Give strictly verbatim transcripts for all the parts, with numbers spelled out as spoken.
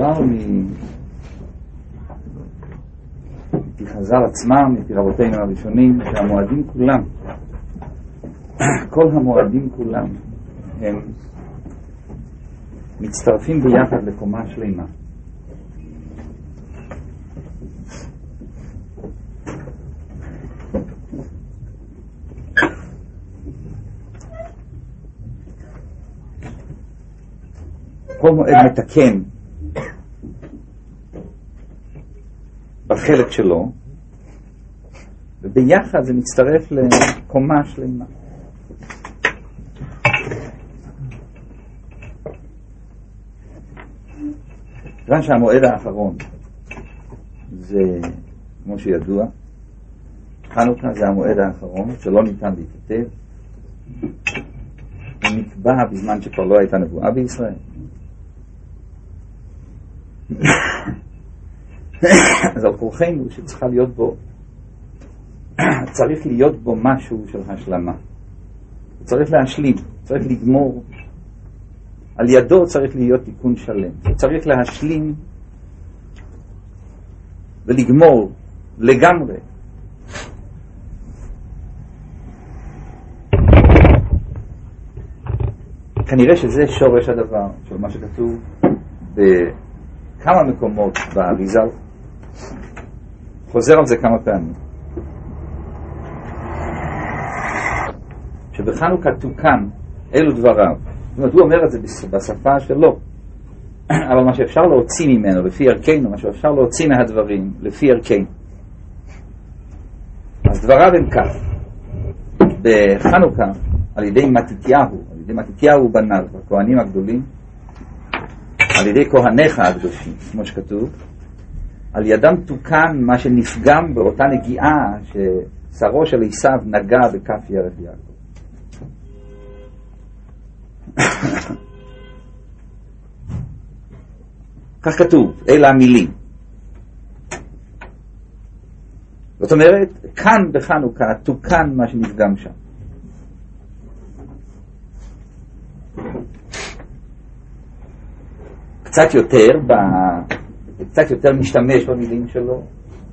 כבר מפי חז"ל עצמם, מפי רבותינו הראשונים, שהמועדים כולם, כל המועדים כולם, הם מצטרפים ביחד לקומה שלמה. כל מועד מתקן בחלק שלו, וביחד זה מצטרף לקומה שלמה. כיוון שהמועד האחרון זה, כמו שידוע, חנוכה זה המועד האחרון שלא ניתן להתכתב, הוא נקבע בזמן שכבר לא הייתה נבואה בישראל. אז על כורחנו שצריכה להיות בו, צריך להיות בו משהו של השלמה, צריך להשלים, צריך לגמור, על ידו צריך להיות תיקון שלם, צריך להשלים ולגמור לגמרי. כנראה שזה שורש הדבר של מה שכתוב בכמה מקומות באריזל, חוזר על זה כמה פעמים, שבחנוכה תוקן אלו דבריו. זאת אומרת, הוא אומר את זה בשפה שלו, אבל מה שאפשר להוציא ממנו לפי ערכנו, מה שאפשר להוציא מהדברים לפי ערכנו, אז דבריו הם כך. בחנוכה על ידי מתתיהו, על ידי מתתיהו בניו, הכהנים הגדולים, על ידי כהניך הקדושים, כמו שכתוב, על ידם תוקן מה שנפגם באותה נגיעה ששרו של עשיו נגע בכף ירך יעקב. כך כתוב, אלה המילים. זאת אומרת, כאן בחנוכה תוקן מה שנפגם שם. קצת יותר, ב... קצת יותר משתמש במילים שלו.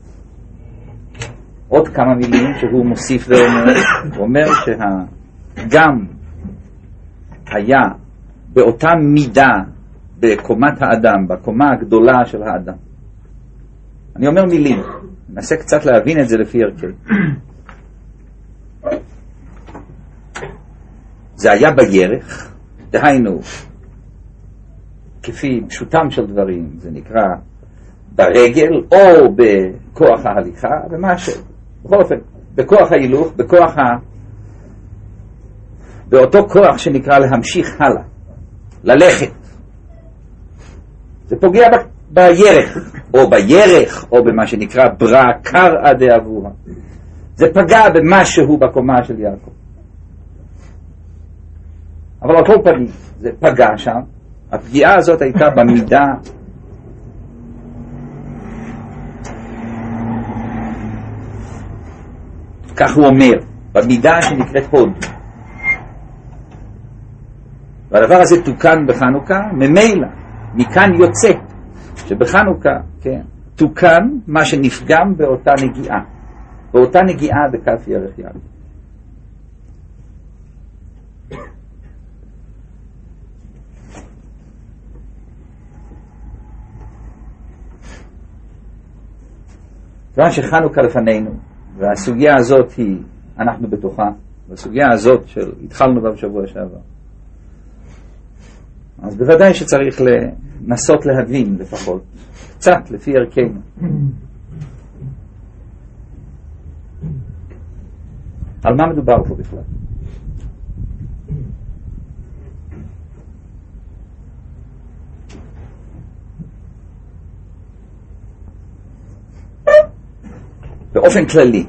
עוד כמה מילים שהוא מוסיף ואומר, הוא אומר שגם היה באותה מידה בקומת האדם, בקומה הגדולה של האדם. אני אומר מילים, ננסה קצת להבין את זה לפי ערכי. זה היה בירך, דהיינו, כפי פשוטם של דברים, זה נקרא ברגל או בכוח ההליכה, ומשהו. בכל אופן, בכוח ההילוך, בכוח ה... באותו כוח שנקרא להמשיך הלאה, ללכת. זה פוגע ב... בירך, או בירך, או במה שנקרא ברא קרא דאבוה. זה פגע במשהו בקומה של יעקב. אבל על כל פנים, זה פגע שם. הפגיעה הזאת הייתה במידה כך הוא אומר, במידה שנקראת הוד. והדבר הזה תוקן בחנוכה, ממילא, מכאן יוצא שבחנוכה, כן, תוקן מה שנפגם באותה נגיעה, באותה נגיעה בכף ירך יעקב. כיוון שחנוכה לפנינו, והסוגיה הזאת היא, אנחנו בתוכה, והסוגיה הזאת של, התחלנו בה בשבוע שעבר, אז בוודאי שצריך לנסות להבין לפחות, קצת לפי ערכנו. על מה מדובר פה בכלל? באופן כללי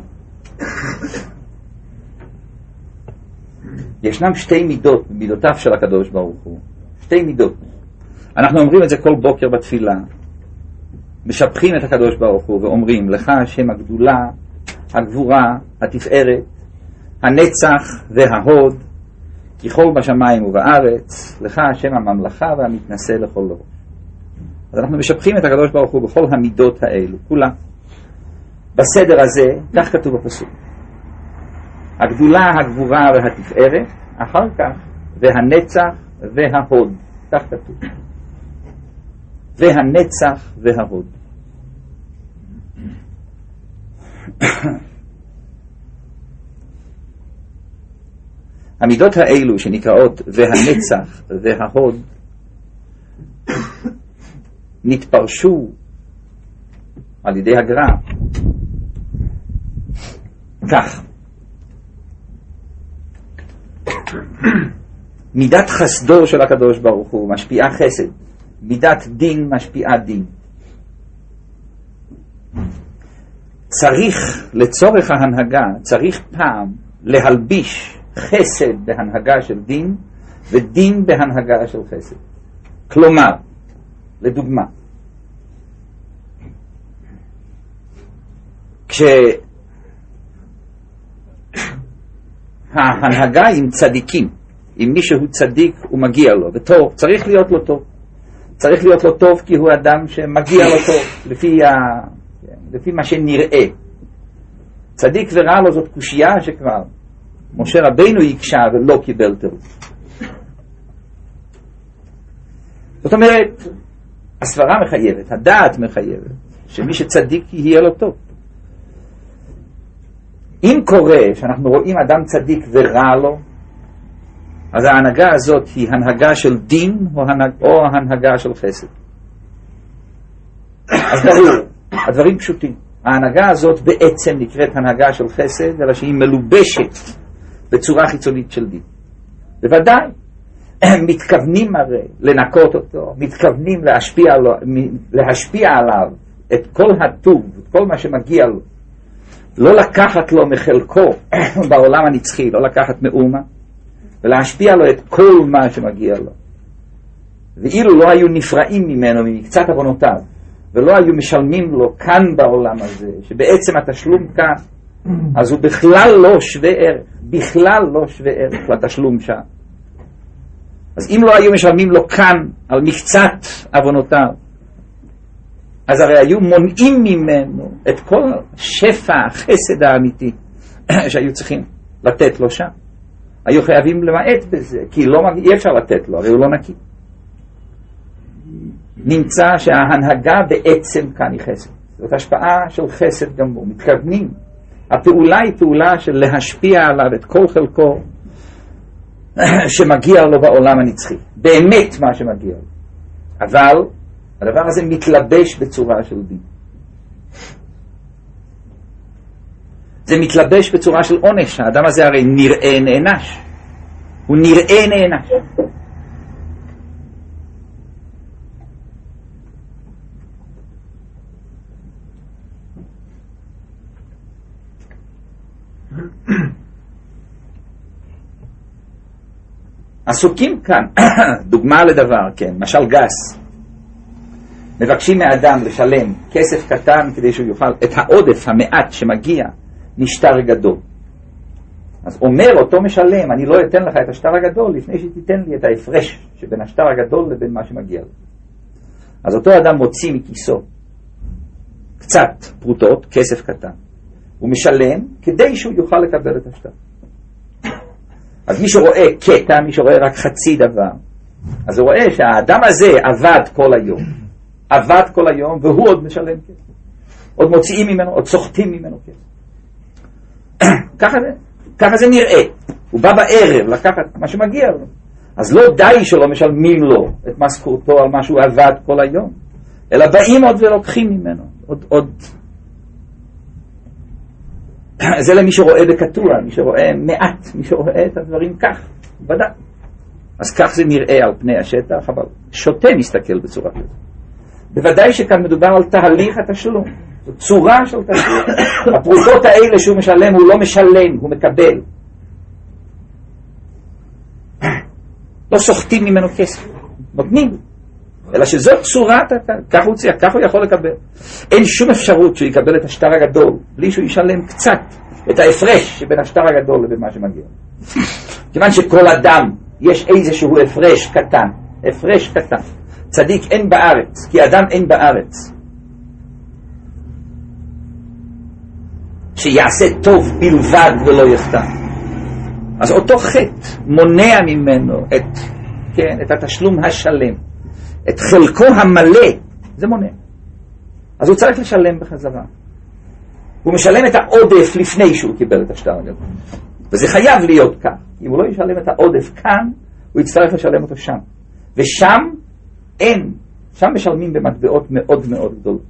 ישנם שתי מידות, מידותיו של הקדוש ברוך הוא, שתי מידות. אנחנו אומרים את זה כל בוקר בתפילה, משבחים את הקדוש ברוך הוא ואומרים לך השם הגדולה, הגבורה, התפארת, הנצח וההוד, ככל בשמיים ובארץ, לך השם הממלכה והמתנשא לכל ראש. אז אנחנו משבחים את הקדוש ברוך הוא בכל המידות האלו, כולם. בסדר הזה, כך כתוב בפסוק. הגדולה, הגבורה והתפארת, אחר כך, והנצח וההוד, כך כתוב. והנצח וההוד. המידות האלו שנקראות והנצח וההוד נתפרשו על ידי הגר"א כך: מידת חסדו של הקדוש ברוך הוא משפיעה חסד, מידת דין משפיעה דין. צריך לצורך ההנהגה, צריך פעם להלביש חסד בהנהגה של דין ודין בהנהגה של חסד. כלומר, לדוגמה, כשההנהגה עם צדיקים, אם מישהו צדיק הוא מגיע לו וטוב, צריך להיות לו טוב, צריך להיות לו טוב כי הוא אדם שמגיע לו טוב לפי, ה... לפי מה שנראה. צדיק ורע לו זאת קושייה שכבר משה רבינו יקשה ולא קיבל תירוץ. זאת אומרת, הסברה מחייבת, הדעת מחייבת, שמי שצדיק יהיה לו טוב. אם קורה שאנחנו רואים אדם צדיק ורע לו, אז ההנהגה הזאת היא הנהגה של דין או, הנהג, או הנהגה של חסד. אז ברור, הדברים פשוטים. ההנהגה הזאת בעצם נקראת הנהגה של חסד, אלא שהיא מלובשת בצורה חיצונית של דין. בוודאי, הם מתכוונים הרי לנקות אותו, מתכוונים להשפיע, לו, להשפיע עליו את כל הטוב, את כל מה שמגיע לו. לא לקחת לו מחלקו בעולם הנצחי, לא לקחת מאומה, ולהשפיע לו את כל מה שמגיע לו. ואילו לא היו נפרעים ממנו, ממקצת עוונותיו, ולא היו משלמים לו כאן בעולם הזה, שבעצם התשלום כאן, אז הוא בכלל לא שווה ערך, בכלל לא שווה ערך לתשלום שם. אז אם לא היו משלמים לו כאן על מקצת עוונותיו, אז הרי היו מונעים ממנו את כל שפע החסד האמיתי שהיו צריכים לתת לו שם. היו חייבים למעט בזה, כי לא, אי אפשר לתת לו, הרי הוא לא נקי. נמצא שההנהגה בעצם כאן היא חסד. זאת השפעה של חסד גמור. מתכוונים. הפעולה היא פעולה של להשפיע עליו את כל חלקו שמגיע לו בעולם הנצחי. באמת מה שמגיע לו. אבל הדבר הזה מתלבש בצורה של דין. זה מתלבש בצורה של עונש. האדם הזה הרי נראה נענש. הוא נראה נענש. עסוקים כאן, דוגמה לדבר, כן, משל גס. מבקשים מאדם לשלם כסף קטן כדי שהוא יוכל את העודף המעט שמגיע משטר גדול. אז אומר אותו משלם, אני לא אתן לך את השטר הגדול לפני שתיתן לי את ההפרש שבין השטר הגדול לבין מה שמגיע לו. אז אותו אדם מוציא מכיסו קצת פרוטות, כסף קטן. הוא משלם כדי שהוא יוכל לקבל את השטר. אז מי שרואה קטע, מי שרואה רק חצי דבר, אז הוא רואה שהאדם הזה עבד כל היום. עבד כל היום והוא עוד משלם כסף. עוד מוציאים ממנו, עוד סוחטים ממנו כסף. ככה זה, ככה זה נראה. הוא בא בערב לקחת מה שמגיע לו. אז לא די שלא משלמים לו את משכורתו על מה שהוא עבד כל היום, אלא באים עוד ולוקחים ממנו. עוד, עוד. זה למי שרואה בקטוע, מי שרואה מעט, מי שרואה את הדברים כך, ודאי. אז כך זה נראה על פני השטח, אבל שוטה מסתכל בצורה כזאת. בוודאי שכאן מדובר על תהליך התשלום, זו צורה של תשלום. הפרוטות האלה שהוא משלם, הוא לא משלם, הוא מקבל. לא סוחטים ממנו כסף, נותנים. אלא שזאת צורת, כך הוא ציע, כך הוא יכול לקבל. אין שום אפשרות שהוא יקבל את השטר הגדול, בלי שהוא ישלם קצת את ההפרש שבין השטר הגדול לבין מה שמגיע. כיוון שכל אדם יש איזשהו הפרש קטן, הפרש קטן. צדיק אין בארץ, כי אדם אין בארץ. שיעשה טוב בלבד ולא יחטא. אז אותו חטא מונע ממנו את, כן, את התשלום השלם, את חלקו המלא, זה מונע. אז הוא צריך לשלם בחזרה. הוא משלם את העודף לפני שהוא קיבל את השטר הגדול. וזה חייב להיות כאן. אם הוא לא ישלם את העודף כאן, הוא יצטרך לשלם אותו שם. ושם אין, שם משלמים במטבעות מאוד מאוד גדולות.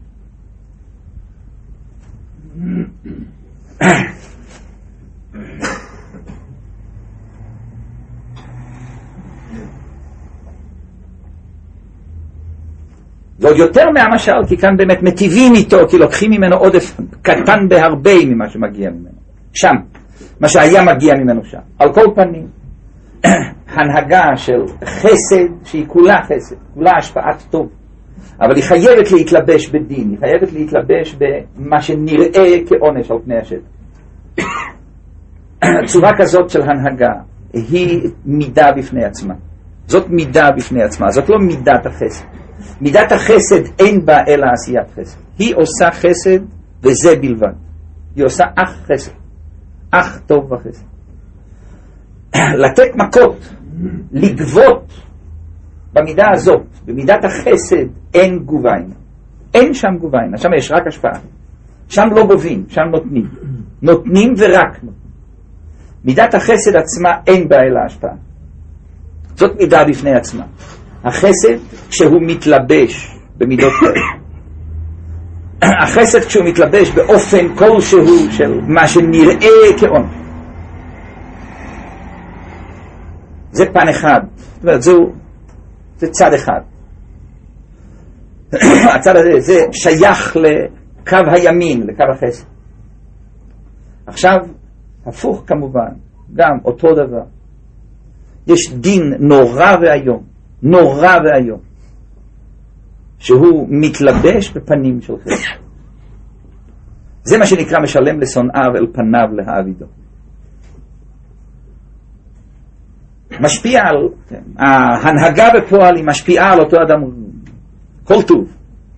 ועוד יותר מהמשל, כי כאן באמת מטיבים איתו, כי לוקחים ממנו עודף קטן בהרבה ממה שמגיע ממנו. שם, מה שהיה מגיע ממנו שם. על כל פנים, הנהגה של חסד, שהיא כולה חסד, כולה השפעת טוב, אבל היא חייבת להתלבש בדין, היא חייבת להתלבש במה שנראה כעונש על פני השטח. צורה כזאת של הנהגה היא מידה בפני עצמה. זאת מידה בפני עצמה, זאת לא מידת החסד. מידת החסד אין בה אלא עשיית חסד. היא עושה חסד וזה בלבד. היא עושה אך חסד, אך טוב וחסד. לתת מכות, לגבות במידה הזאת, במידת החסד אין גוביינה. אין שם גוביינה, שם יש רק השפעה. שם לא גובים, שם נותנים. נותנים ורק נותנים. מידת החסד עצמה אין בה אלא השפעה. זאת מידה בפני עצמה. החסד כשהוא מתלבש במידות כאלה. החסד כשהוא מתלבש באופן כלשהו של מה שנראה כעונש. זה פן אחד. זאת אומרת, זו, זה צד אחד. הצד הזה, זה שייך לקו הימין, לקו החסד. עכשיו, הפוך כמובן, גם אותו דבר. יש דין נורא והיום, נורא והיום, שהוא מתלבש בפנים של חסד. זה מה שנקרא משלם לשונאיו אל פניו להעבידו. משפיע על, כן, ההנהגה בפועל היא משפיעה על אותו אדם כל טוב.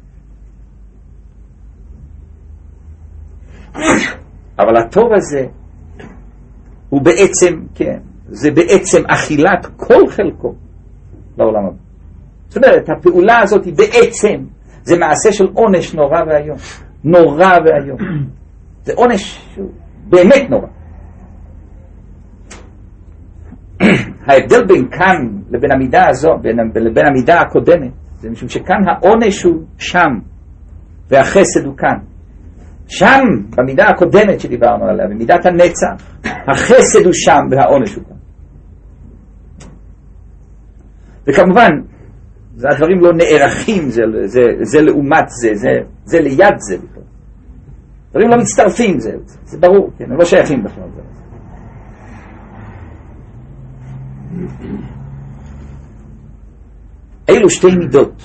אבל הטוב הזה הוא בעצם, כן, זה בעצם אכילת כל חלקו לעולם הבא. זאת אומרת, הפעולה הזאת היא בעצם, זה מעשה של עונש נורא והיום. נורא והיום. זה עונש באמת נורא. ההבדל בין כאן לבין המידה הזו, לבין המידה הקודמת, זה משום שכאן העונש הוא שם, והחסד הוא כאן. שם, במידה הקודמת שדיברנו עליה, במידת הנצח, החסד הוא שם והעונש הוא כאן. וכמובן, זה הדברים לא נערכים, זה, זה, זה לעומת זה, זה, זה ליד זה בכלל. דברים לא מצטרפים, זה, זה ברור, כן, הם לא שייכים בכלל. זה. אלו שתי מידות,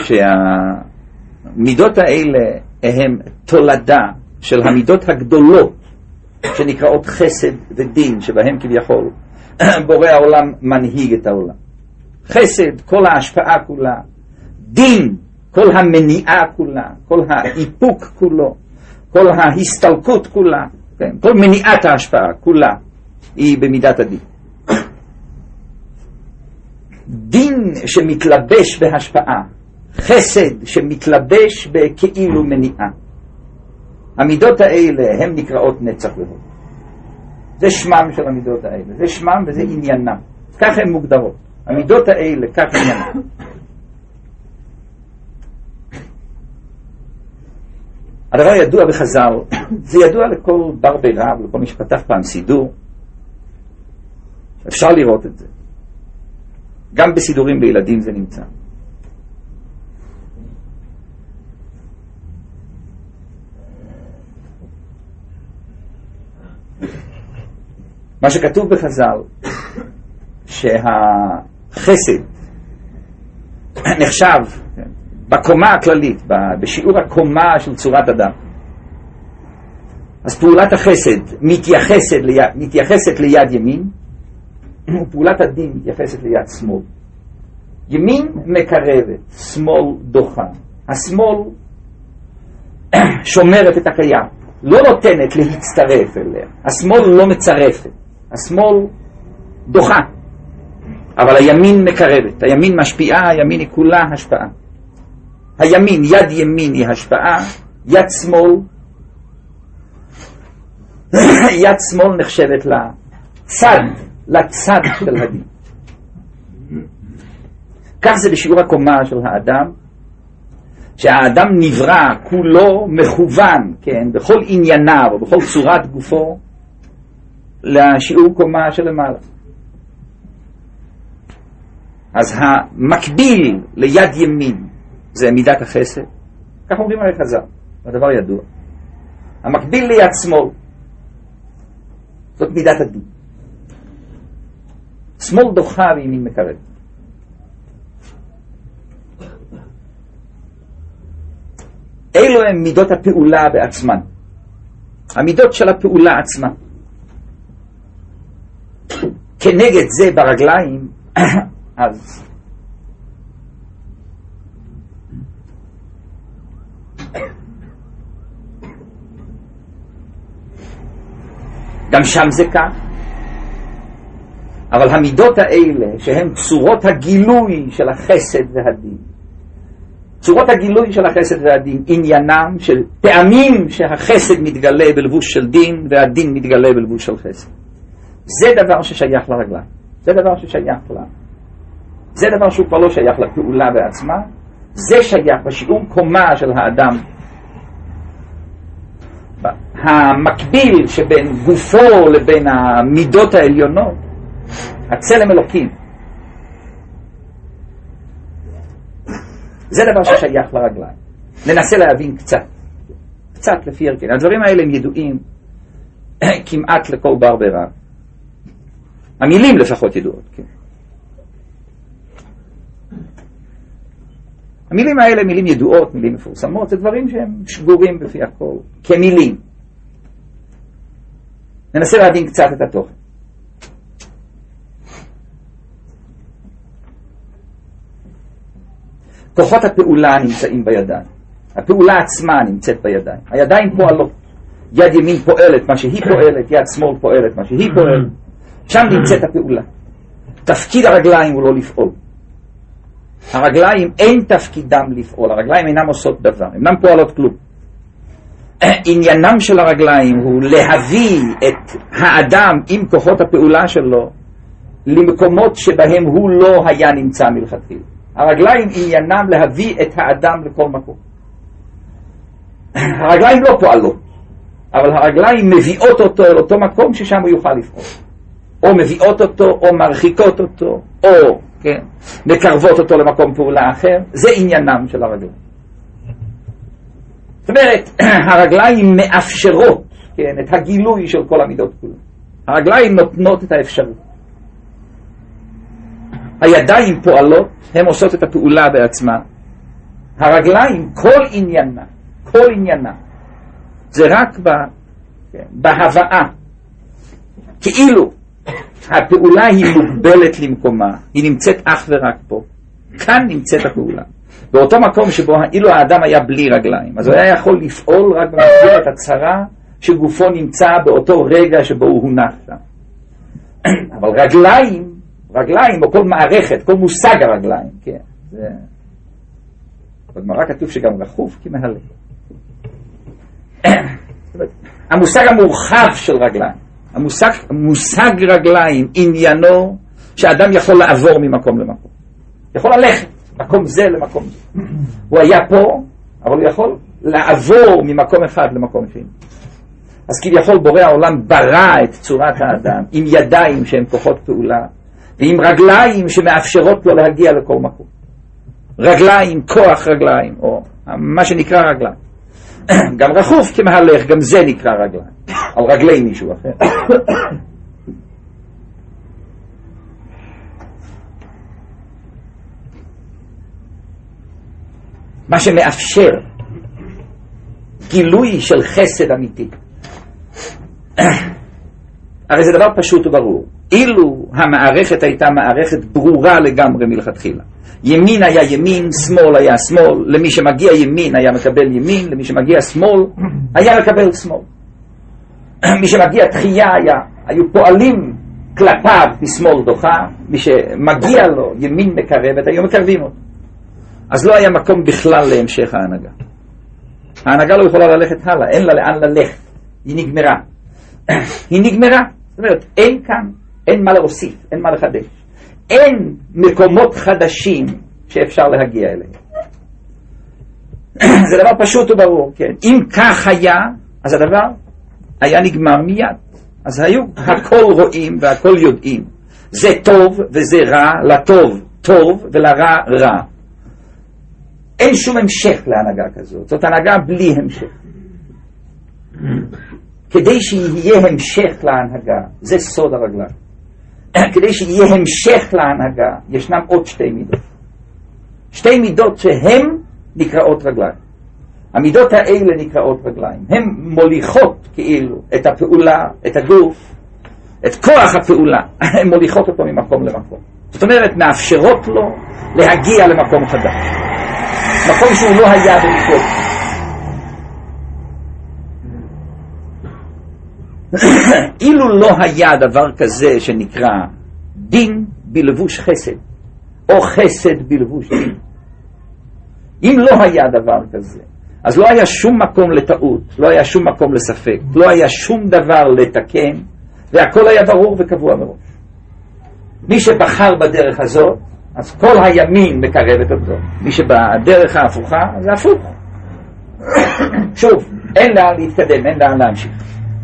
שהמידות האלה הן תולדה של המידות הגדולות שנקראות חסד ודין, שבהם כביכול בורא העולם מנהיג את העולם. חסד, כל ההשפעה כולה, דין, כל המניעה כולה, כל האיפוק כולו, כל ההסתלקות כולה, כן, כל מניעת ההשפעה כולה היא במידת הדין. דין שמתלבש בהשפעה, חסד שמתלבש בכאילו מניעה. המידות האלה הן נקראות נצח והוד. זה שמם של המידות האלה, זה שמם וזה עניינם. כך הן מוגדרות. המידות האלה, כך עניינם. הדבר ידוע בחז"ל, זה ידוע לכל בר בי רב, לכל מי שפתח פעם סידור. אפשר לראות את זה. גם בסידורים לילדים זה נמצא. מה שכתוב בחז"ל, שהחסד נחשב בקומה הכללית, בשיעור הקומה של צורת אדם. אז פעולת החסד מתייחסת ליד, מתייחסת ליד ימין, ופעולת הדין מתייחסת ליד שמאל. ימין מקרבת, שמאל דוחה. השמאל שומרת את הקיים, לא נותנת להצטרף אליה. השמאל לא מצרפת, השמאל דוחה, אבל הימין מקרבת. הימין משפיעה, הימין היא כולה השפעה. הימין, יד ימין היא השפעה, יד שמאל יד שמאל נחשבת לצד, לצד של הדין. כך זה בשיעור הקומה של האדם, שהאדם נברא כולו מכוון, כן, בכל ענייניו ובכל צורת גופו לשיעור קומה של למעלה. אז המקביל ליד ימין זה מידת החסד, כך אומרים הרי חז"ל, הדבר ידוע. המקביל ליד שמאל זאת מידת הדין. שמאל דוחה וימין מקרב. אלו הם מידות הפעולה בעצמן, המידות של הפעולה עצמה. כנגד זה ברגליים אז גם שם זה כך, אבל המידות האלה שהן צורות הגילוי של החסד והדין, צורות הגילוי של החסד והדין, עניינם של פעמים שהחסד מתגלה בלבוש של דין והדין מתגלה בלבוש של חסד. זה דבר ששייך לרגליים, זה דבר ששייך לה, זה דבר שהוא כבר לא שייך לפעולה בעצמה, זה שייך בשיעור קומה של האדם, המקביל שבין גופו לבין המידות העליונות, הצלם אלוקים. זה דבר ששייך לרגליים. ננסה להבין קצת, קצת לפי הרכן. הדברים האלה הם ידועים כמעט לכל בר ברב. המילים לפחות ידועות, כן. המילים האלה מילים ידועות, מילים מפורסמות, זה דברים שהם שגורים בפי הכל, כמילים. ננסה להבין קצת את התוכן. כוחות הפעולה נמצאים בידיים. הפעולה עצמה נמצאת בידיים. הידיים פועלות. יד ימין פועלת מה שהיא פועלת, יד שמאל פועלת מה שהיא פועלת. שם נמצאת הפעולה. תפקיד הרגליים הוא לא לפעול. הרגליים אין תפקידם לפעול. הרגליים אינם עושות דבר, אינם פועלות כלום. עניינם של הרגליים הוא להביא את האדם עם כוחות הפעולה שלו למקומות שבהם הוא לא היה נמצא מלכתחילה. הרגליים עניינם להביא את האדם לכל מקום. הרגליים לא פועלות, אבל הרגליים מביאות אותו אל אותו מקום ששם הוא יוכל לפעול. או מביאות אותו, או מרחיקות אותו, או כן, מקרבות אותו למקום פעולה אחר. זה עניינם של הרגליים. זאת אומרת, הרגליים מאפשרות, כן, את הגילוי של כל המידות כולן. הרגליים נותנות את האפשרות. הידיים פועלות, הן עושות את הפעולה בעצמה. הרגליים, כל עניינה, כל עניינה, זה רק ב, כן, בהבאה. כאילו הפעולה היא מוגבלת למקומה, היא נמצאת אך ורק פה. כאן נמצאת הפעולה. באותו מקום שבו אילו האדם היה בלי רגליים, אז הוא היה יכול לפעול רק במסגרת הצרה שגופו נמצא באותו רגע שבו הוא הונח שם. אבל רגליים, רגליים או כל מערכת, כל מושג הרגליים, כן, זה... בגמרא כתוב שגם רכוב כמהלך. המושג המורחב של רגליים, המושג, מושג רגליים, עניינו שאדם יכול לעבור ממקום למקום. יכול ללכת מקום זה למקום זה. הוא היה פה, אבל הוא יכול לעבור ממקום אחד למקום שני. אז כביכול בורא העולם ברא את צורת האדם עם ידיים שהן כוחות פעולה, ועם רגליים שמאפשרות לו להגיע לכל מקום. רגליים, כוח רגליים, או מה שנקרא רגליים. גם רכוב כמהלך, גם זה נקרא רגליים. על רגלי מישהו אחר. מה שמאפשר גילוי של חסד אמיתי. הרי זה דבר פשוט וברור. אילו המערכת הייתה מערכת ברורה לגמרי מלכתחילה, ימין היה ימין, שמאל היה שמאל, למי שמגיע ימין היה מקבל ימין, למי שמגיע שמאל היה מקבל שמאל. מי שמגיע תחייה היה, היו פועלים כלפיו משמאל דוחה, מי שמגיע לו ימין מקרבת היו מקרבים אותו. אז לא היה מקום בכלל להמשך ההנהגה. ההנהגה לא יכולה ללכת הלאה, אין לה לאן ללכת, היא נגמרה. היא נגמרה, זאת אומרת, אין כאן, אין מה להוסיף, אין מה לחדש. אין מקומות חדשים שאפשר להגיע אליהם. זה דבר פשוט וברור, כן. אם כך היה, אז הדבר היה נגמר מיד. אז היו הכל רואים והכל יודעים. זה טוב וזה רע, לטוב טוב ולרע רע. אין שום המשך להנהגה כזאת. זאת הנהגה בלי המשך. כדי שיהיה המשך להנהגה, זה סוד הרגליים. כדי שיהיה המשך להנהגה, ישנם עוד שתי מידות. שתי מידות שהן נקראות רגליים. המידות האלה נקראות רגליים. הן מוליכות כאילו את הפעולה, את הגוף, את כוח הפעולה. הן מוליכות אותו ממקום למקום. זאת אומרת, מאפשרות לו להגיע למקום חדש. מקום שהוא לא היה במקום. אילו לא היה דבר כזה שנקרא דין בלבוש חסד, או חסד בלבוש דין, אם לא היה דבר כזה, אז לא היה שום מקום לטעות, לא היה שום מקום לספק, לא היה שום דבר לתקן, והכל היה ברור וקבוע מראש. מי שבחר בדרך הזאת, אז כל הימין מקרבת אותו. מי שבדרך ההפוכה, זה הפוך. שוב, אין לאן להתקדם, אין לאן להמשיך.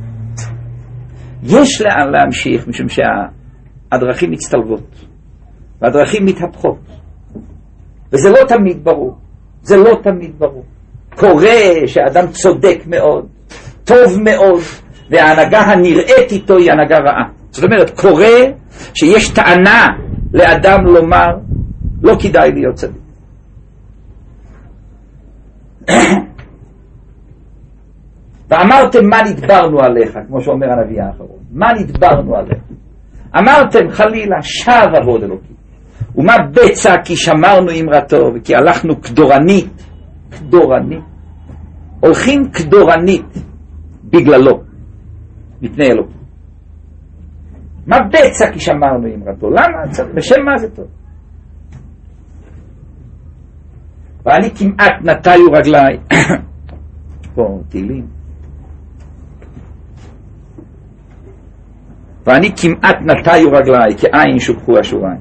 יש לאן להמשיך, משום שהדרכים מצטלבות, והדרכים מתהפכות, וזה לא תמיד ברור. זה לא תמיד ברור. קורה שאדם צודק מאוד, טוב מאוד, וההנהגה הנראית איתו היא הנהגה רעה. זאת אומרת, קורה שיש טענה לאדם לומר, לא כדאי להיות צדיק. ואמרתם מה נדברנו עליך, כמו שאומר הנביא האחרון. מה נדברנו עליך? אמרתם חלילה, שב עבוד אלוקי. ומה בצע כי שמרנו אמרתו, וכי הלכנו כדורנית, כדורנית. הולכים כדורנית בגללו, מפני אלוקי. מה בצע כי שמרנו אמרתו? למה? בשם מה זה טוב? ואני כמעט נטיו רגליי. פה תהילים. ואני כמעט נטיו רגליי, כעין שופכו השוריים.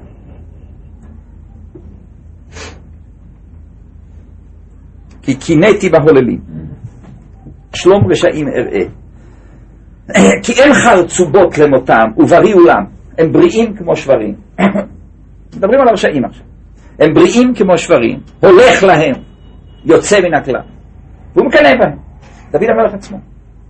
כי קינאתי בהוללים, שלום רשעים אראה. כי אין חרצובות למותם, ובריאו לם, הם בריאים כמו שברים. מדברים על הרשעים עכשיו. הם בריאים כמו שברים, הולך להם, יוצא מן הכלל. והוא מקנא בהם. דוד המלך עצמו.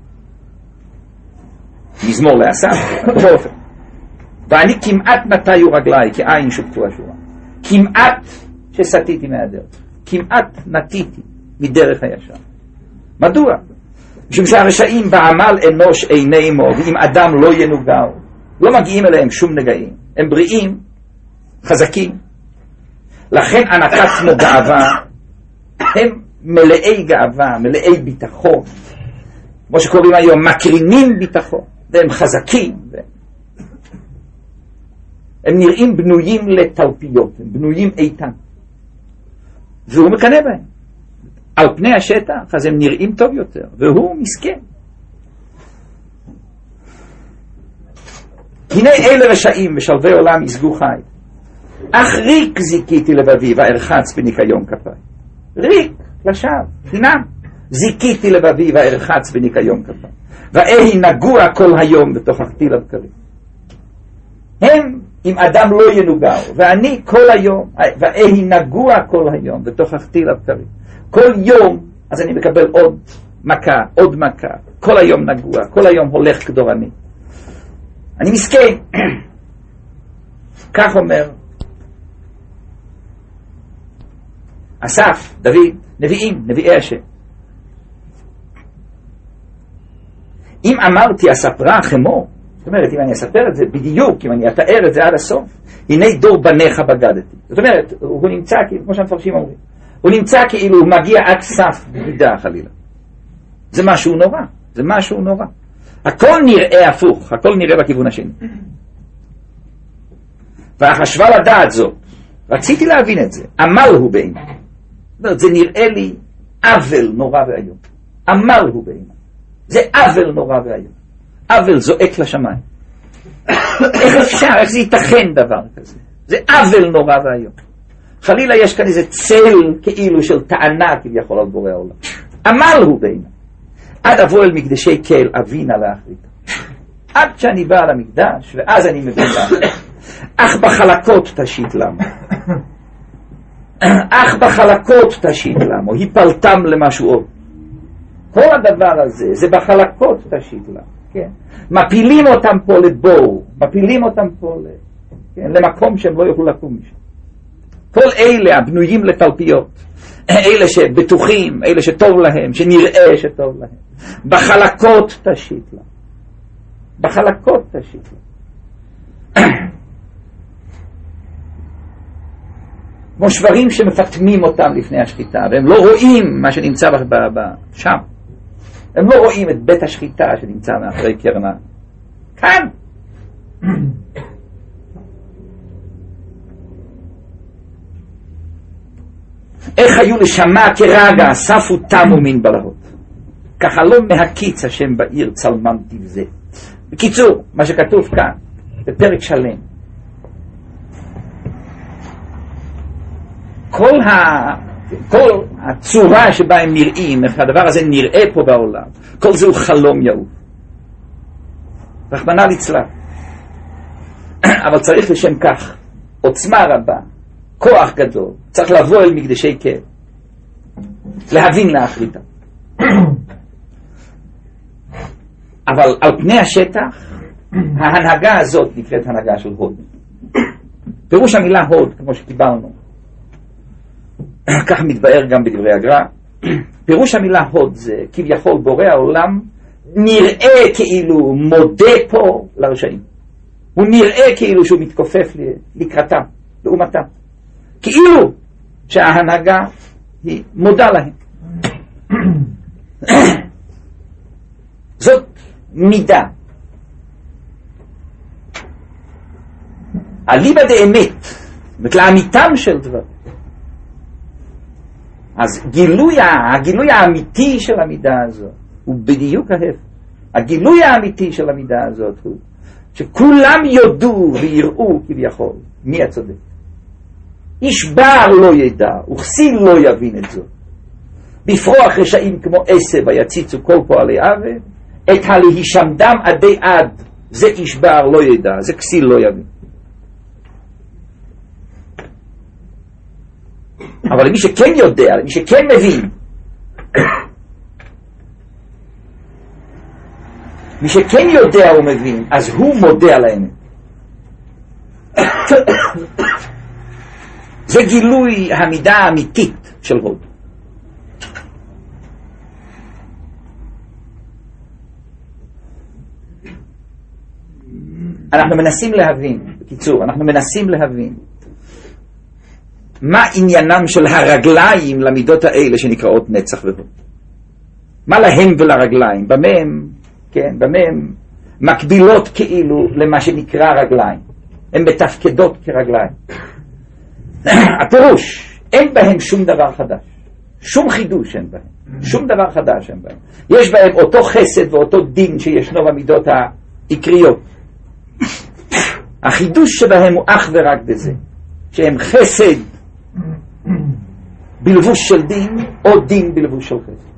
מזמור לאסף, בכל אופן. ואני כמעט נטיו רגליי, כעין שופכו השוריים. כמעט שסטיתי מהדרך. כמעט נטיתי מדרך הישר. מדוע? משום שהרשעים בעמל אנוש איני מו, ואם אדם לא ינוגעו, לא מגיעים אליהם שום נגעים. הם בריאים, חזקים. לכן ענקת כמו גאווה, הם מלאי גאווה, מלאי ביטחון. כמו שקוראים היום, מקרינים ביטחון, והם חזקים. והם, הם נראים בנויים לתלפיות, הם בנויים איתן. והוא מקנא בהם. על פני השטח, אז הם נראים טוב יותר, והוא מסכן. הנה אלה רשעים ושלבי עולם יסגו חי. אך ריק זיקיתי לבבי וארחץ בניקיון כפיי. ריק, לשווא, חינם. זיקיתי לבבי וארחץ בניקיון כפיי. ואהי נגוע כל היום ותוכחתי לבקרים. הם אם אדם לא ינוגע, ואני כל היום, ואהי נגוע כל היום ותוכחתי לבקרים. כל יום, אז אני מקבל עוד מכה, עוד מכה. כל היום נגוע, כל היום הולך כדורני. אני מסכן. כך אומר אסף, דוד, נביאים, נביאי השם. אם אמרתי אספרה חמור, אומרת, אם אני אספר את זה בדיוק, אם אני אתאר את זה עד הסוף, הנה דור בניך בגדתי. זאת אומרת, הוא נמצא, כמו שהמפרשים אומרים, הוא נמצא כאילו הוא מגיע עד סף בגידה חלילה. זה משהו נורא, זה משהו נורא. הכל נראה הפוך, הכל נראה בכיוון השני. והחשבה לדעת זאת, רציתי להבין את זה, עמל הוא בעיניי. זאת אומרת, זה נראה לי עוול נורא והיום. עמל הוא בעיניי. זה עוול נורא והיום. עוול זועק לשמיים. איך אפשר, איך זה ייתכן דבר כזה? זה עוול נורא והיום. חלילה יש כאן איזה צל כאילו של טענה כביכול על בורא העולם. עמל הוא בעיניי. עד אבוא אל מקדשי קהל אבינה לאחריתה. עד שאני בא על המקדש, ואז אני מבין למה. אך בחלקות תשית למה. אך בחלקות תשית למה. היפלתם למשהו עוד. כל הדבר הזה, זה בחלקות תשית למה. כן? מפילים אותם פה לבור, מפילים אותם פה ל... כן? למקום שהם לא יוכלו לקום משם. כל אלה הבנויים לתלפיות, אלה שבטוחים, אלה שטוב להם, שנראה שטוב להם, בחלקות תשית להם. בחלקות תשית להם. כמו שברים שמפתמים אותם לפני השחיטה, והם לא רואים מה שנמצא ב- ב- ב- שם. הם לא רואים את בית השחיטה שנמצא מאחורי קרנה. כאן. איך היו לשמה כרגע, ספו תמו מן בלהות. ככה לא מהקיץ השם בעיר צלמם תבזה. בקיצור, מה שכתוב כאן, בפרק שלם, כל, ה... כל הצורה שבה הם נראים, איך הדבר הזה נראה פה בעולם, כל זה הוא חלום יעוף. רחמנא ליצלן. אבל צריך לשם כך עוצמה רבה, כוח גדול, צריך לבוא אל מקדשי קהל, להבין לאחריתה. אבל על פני השטח, ההנהגה הזאת נקראת הנהגה של הוד. פירוש המילה הוד, כמו שקיבלנו, כך מתבאר גם בדברי הגר"א, פירוש המילה הוד זה כביכול בורא העולם נראה כאילו מודה פה לרשעים. הוא נראה כאילו שהוא מתכופף לקראתם, לעומתם. כאילו שההנהגה היא מודה להם. זאת מידה. אליבא דאמת, לאמיתם של דבר. אז גילוי, הגילוי האמיתי של המידה הזאת הוא בדיוק ההפך. הגילוי האמיתי של המידה הזאת הוא שכולם יודו ויראו כביכול מי הצודק. איש בר לא ידע וכסיל לא יבין את זאת. בפרוח רשעים כמו עשב ויציצו כל פועלי עוול, את הלהישמדם עדי עד, זה איש בר לא ידע, זה כסיל לא יבין. אבל למי שכן יודע, למי שכן מבין, מי שכן יודע ומבין, אז הוא מודה על האמת. זה גילוי המידה האמיתית של הוד. אנחנו מנסים להבין, בקיצור, אנחנו מנסים להבין מה עניינם של הרגליים למידות האלה שנקראות נצח והוד. מה להם ולרגליים? במה הם, כן, במה הם מקבילות כאילו למה שנקרא רגליים. הן מתפקדות כרגליים. הפירוש, אין בהם שום דבר חדש. שום חידוש אין בהם. שום דבר חדש אין בהם. יש בהם אותו חסד ואותו דין שישנו במידות העיקריות. החידוש שבהם הוא אך ורק בזה, שהם חסד בלבוש של דין, או דין בלבוש של חסד.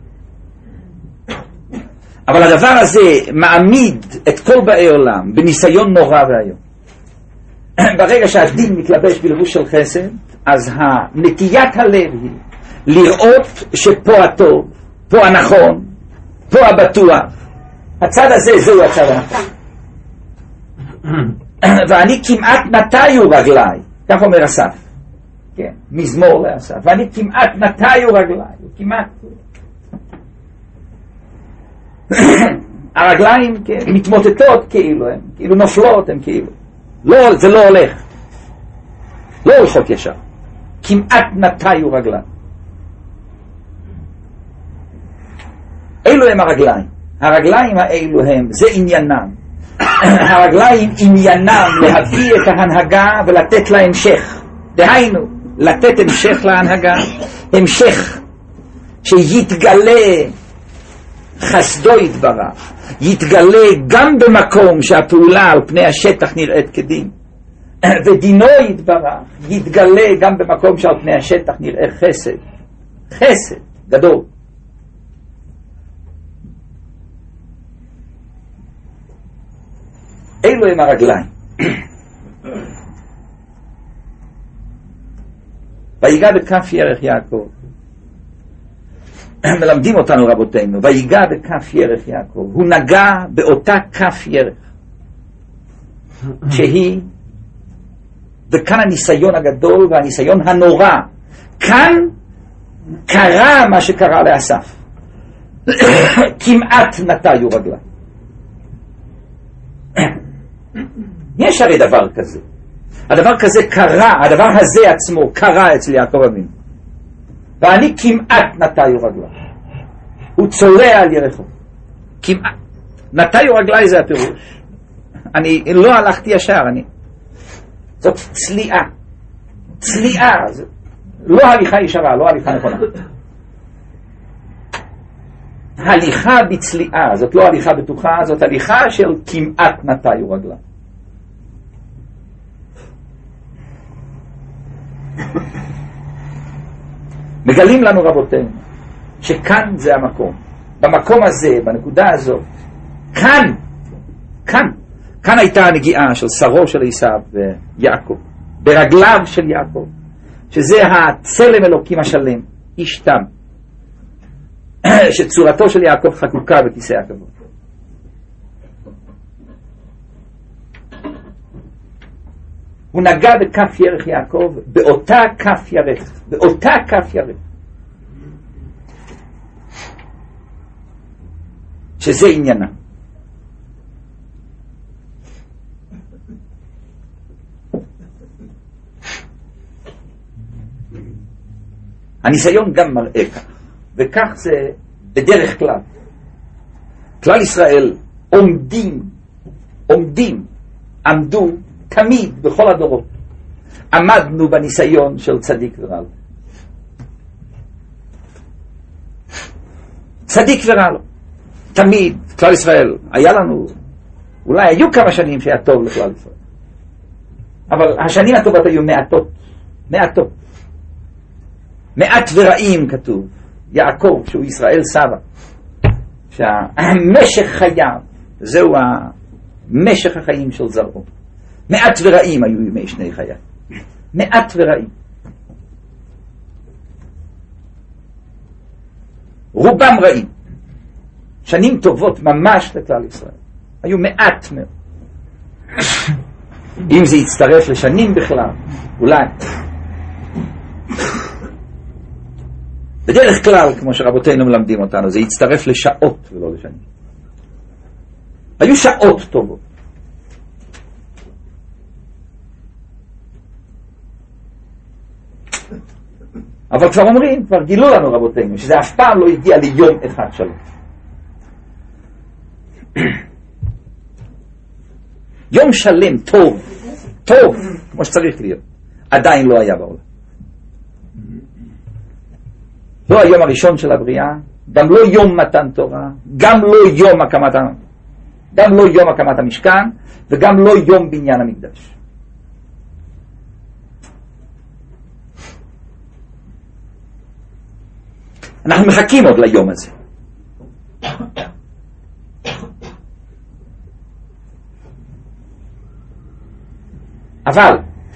אבל הדבר הזה מעמיד את כל באי עולם בניסיון נורא והיום. ברגע שהדין מתלבש בלבוש של חסד, אז הנטיית הלב היא לראות שפה הטוב, פה הנכון, פה הבטוח, הצד הזה זהו הצד הנכון. ואני כמעט נטיו רגליי, כך אומר אסף, כן, מזמור לאסף, ואני כמעט נטיו רגליי, כמעט. הרגליים כן, מתמוטטות כאילו, הן כאילו נופלות, הן כאילו. לא, זה לא הולך. לא הולכות ישר. כמעט נטיו רגליים. אלו הם הרגליים. הרגליים האלו הם, זה עניינם. הרגליים עניינם להביא את ההנהגה ולתת לה המשך. דהיינו, לתת המשך להנהגה, המשך שיתגלה חסדו יתברך, יתגלה גם במקום שהפעולה על פני השטח נראית כדין, ודינו יתברך, יתגלה גם במקום שעל פני השטח נראה חסד, חסד גדול. אלו הם הרגליים. ויגע בכף ירך יעקב, מלמדים אותנו רבותינו, ויגע בכף ירך יעקב, הוא נגע באותה כף ירך שהיא, וכאן הניסיון הגדול והניסיון הנורא, כאן קרה מה שקרה לאסף, כמעט נטיו רגלה. יש הרי דבר כזה, הדבר כזה קרה, הדבר הזה עצמו קרה אצל יעקב אבינו, ואני כמעט נטיו רגלה. הוא צולע על ירחו כמעט. נטיו רגלי זה הפירוש. אני לא הלכתי ישר, אני זאת צליעה, צליעה, לא הליכה ישרה, לא הליכה נכונה, הליכה בצליעה, זאת לא הליכה בטוחה, זאת הליכה של כמעט נטיו רגלה. מגלים לנו רבותינו שכאן זה המקום, במקום הזה, בנקודה הזאת, כאן, כאן, כאן הייתה הנגיעה של שרו של עשיו ויעקב, ברגליו של יעקב, שזה הצלם אלוקים השלם, איש תם, שצורתו של יעקב חקוקה בכיסא הכבוד. הוא נגע בכף ירך יעקב, באותה כף ירך, באותה כף ירך, שזה עניינה. הניסיון גם מראה כך, וכך זה בדרך כלל. כלל ישראל עומדים, עומדים, עמדו תמיד בכל הדורות. עמדנו בניסיון של צדיק ורע לו. צדיק ורע לו. תמיד, כלל ישראל, היה לנו, אולי היו כמה שנים שהיה טוב לכלל ישראל. אבל השנים הטובות היו מעטות, מעטות. מעט ורעים כתוב, יעקב שהוא ישראל סבא, שהמשך חייו, זהו המשך החיים של זרעו. מעט ורעים היו ימי שני חייו, מעט ורעים. רובם רעים, שנים טובות ממש לכלל ישראל, היו מעט מאוד. אם זה יצטרף לשנים בכלל, אולי. בדרך כלל, כמו שרבותינו מלמדים אותנו, זה יצטרף לשעות ולא לשנים. היו שעות טובות. אבל כבר אומרים, כבר גילו לנו רבותינו, שזה אף פעם לא הגיע ליום אחד שלום. יום שלם טוב, טוב, כמו שצריך להיות, עדיין לא היה בעולם. לא היום הראשון של הבריאה, גם לא יום מתן תורה, גם לא יום הקמת, גם לא יום הקמת המשכן, וגם לא יום בניין המקדש. אנחנו מחכים עוד ליום הזה. אבל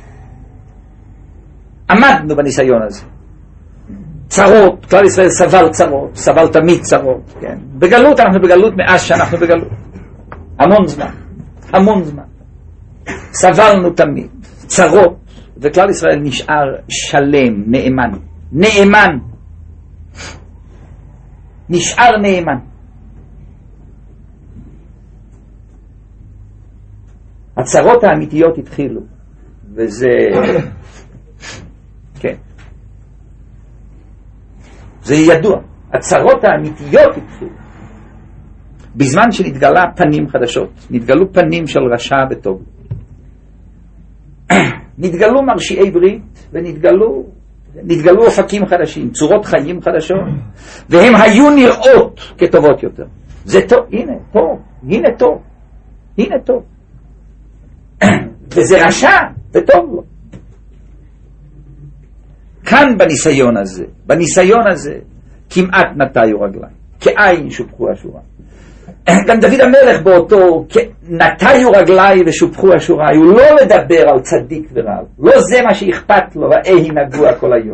עמדנו בניסיון הזה. צרות, כלל ישראל סבל צרות, סבל תמיד צרות, כן? בגלות, אנחנו בגלות מאז שאנחנו בגלות. המון זמן, המון זמן. סבלנו תמיד, צרות, וכלל ישראל נשאר שלם, נאמן. נאמן. נשאר נאמן. הצרות האמיתיות התחילו, וזה, כן, זה ידוע, הצרות האמיתיות התחילו, בזמן שנתגלה פנים חדשות, נתגלו פנים של רשע וטוב, נתגלו מרשיעי ברית, ונתגלו נתגלו אופקים חדשים, צורות חיים חדשות, והם היו נראות כטובות יותר. זה טוב, הנה, טוב, הנה טוב, הנה טוב. וזה רשע, וטוב לו. כאן בניסיון הזה, בניסיון הזה, כמעט נטיו רגליים, כעין שופחו השורה. גם דוד המלך באותו, נטיו רגלי ושופחו השורה, הוא לא לדבר על צדיק ורב, לא זה מה שאכפת לו, והאי נגוע כל היום.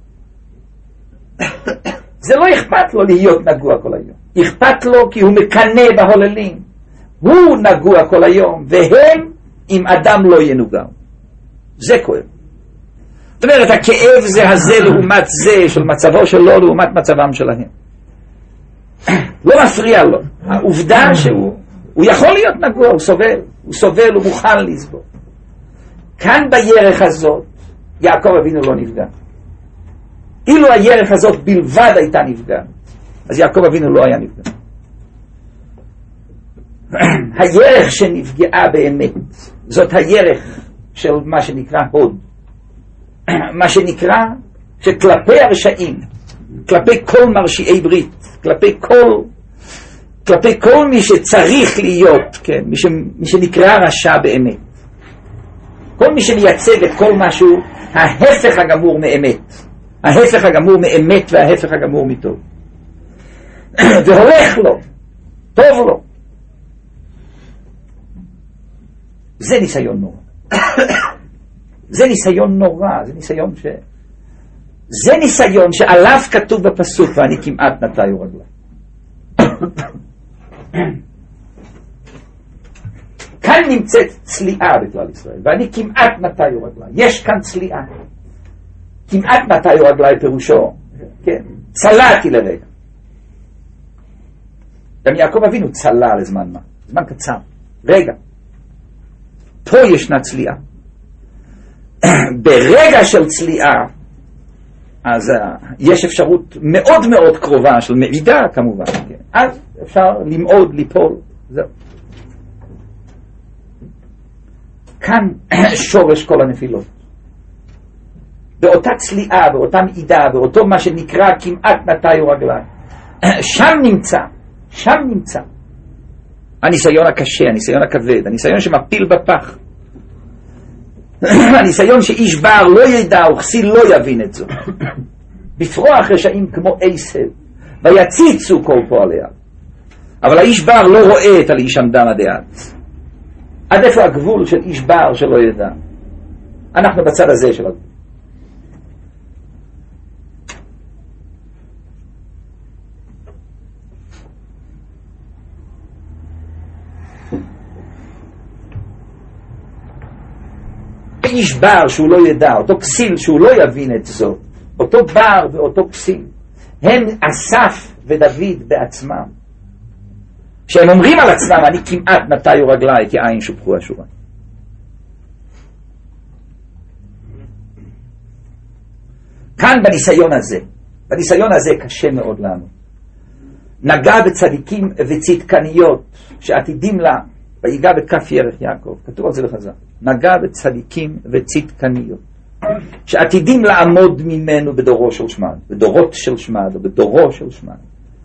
זה לא אכפת לו להיות נגוע כל היום, אכפת לו כי הוא מקנה בהוללים, הוא נגוע כל היום, והם אם אדם לא ינוגע. זה כואב. זאת אומרת, הכאב זה הזה לעומת זה, של מצבו שלו לעומת מצבם שלהם. לא מפריע לו. העובדה שהוא הוא יכול להיות נגוע, הוא סובל, הוא סובל, הוא מוכן לסבול. כאן בירך הזאת, יעקב אבינו לא נפגע. אילו הירך הזאת בלבד הייתה נפגע, אז יעקב אבינו לא היה נפגע. הירך שנפגעה באמת, זאת הירך של מה שנקרא הוד. מה שנקרא שכלפי הרשעים, כלפי כל מרשיעי ברית, כלפי כל, כלפי כל מי שצריך להיות, כן, מי, ש, מי שנקרא רשע באמת. כל מי שמייצג את כל משהו, ההפך הגמור מאמת. ההפך הגמור מאמת וההפך הגמור מטוב. והולך לו, טוב לו. זה ניסיון נורא. זה ניסיון נורא, זה ניסיון ש... זה ניסיון שעליו כתוב בפסוק, ואני כמעט נטיו רגלי. כאן נמצאת צליעה בכלל ישראל, ואני כמעט נטיו רגלי. יש כאן צליעה. כמעט נטיו רגלי פירושו, כן, צלעתי לרגע. גם יעקב אבינו צלע לזמן מה? זמן קצר. רגע. פה ישנה צליעה. ברגע של צליעה, אז uh, יש אפשרות מאוד מאוד קרובה של מעידה כמובן, כן. אז אפשר למעוד, ליפול, זהו. כאן שורש כל הנפילות. באותה צליעה, באותה מעידה, באותו מה שנקרא כמעט נטיו רגליים. שם נמצא, שם נמצא. הניסיון הקשה, הניסיון הכבד, הניסיון שמפיל בפח. הניסיון שאיש בר לא ידע וכסיל לא יבין את זאת. בפרוח רשעים כמו עשב ויציצו כל פועליה, אבל האיש בר לא רואה את על איש עמדם הדעת. עד איפה הגבול של איש בר שלא ידע? אנחנו בצד הזה של הגבול. איש בר שהוא לא ידע, אותו כסיל שהוא לא יבין את זאת, אותו בר ואותו כסיל, הם אסף ודוד בעצמם, שהם אומרים על עצמם, אני כמעט נטיו רגלי כי עין שופחו השורה. כאן בניסיון הזה, בניסיון הזה קשה מאוד לנו. נגע בצדיקים וצדקניות שעתידים לה, ויגע בכף ירך יעקב, כתוב על זה בחז"ל, נגע בצדיקים וצדקניות שעתידים לעמוד ממנו בדורו של שמד, בדורות של שמד או בדורו של שמד.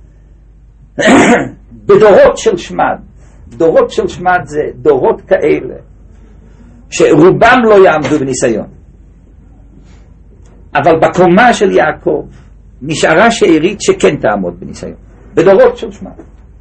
בדורות של שמד, דורות של שמד זה דורות כאלה שרובם לא יעמדו בניסיון, אבל בקומה של יעקב נשארה שארית שכן תעמוד בניסיון, בדורות של שמד.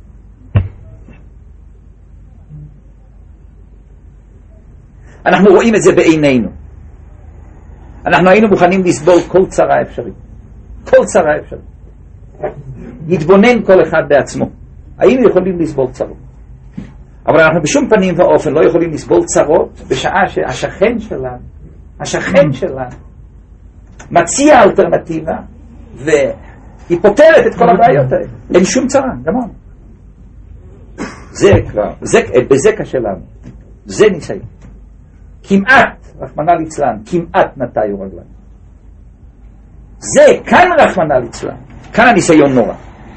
אנחנו רואים את זה בעינינו. אנחנו היינו מוכנים לסבול כל צרה אפשרית. כל צרה אפשרית. נתבונן כל אחד בעצמו. היינו יכולים לסבול צרות. אבל אנחנו בשום פנים ואופן לא יכולים לסבול צרות בשעה שהשכן שלנו, השכן שלנו, מציע אלטרנטיבה והיא פותרת את כל הבעיות האלה. אין שום צרה, גמרנו. זה כבר, זה, בזה קשה לנו. זה ניסיון. כמעט, רחמנא ליצלן, כמעט נטיו רגליים. זה, כאן רחמנא ליצלן, כאן הניסיון נורא.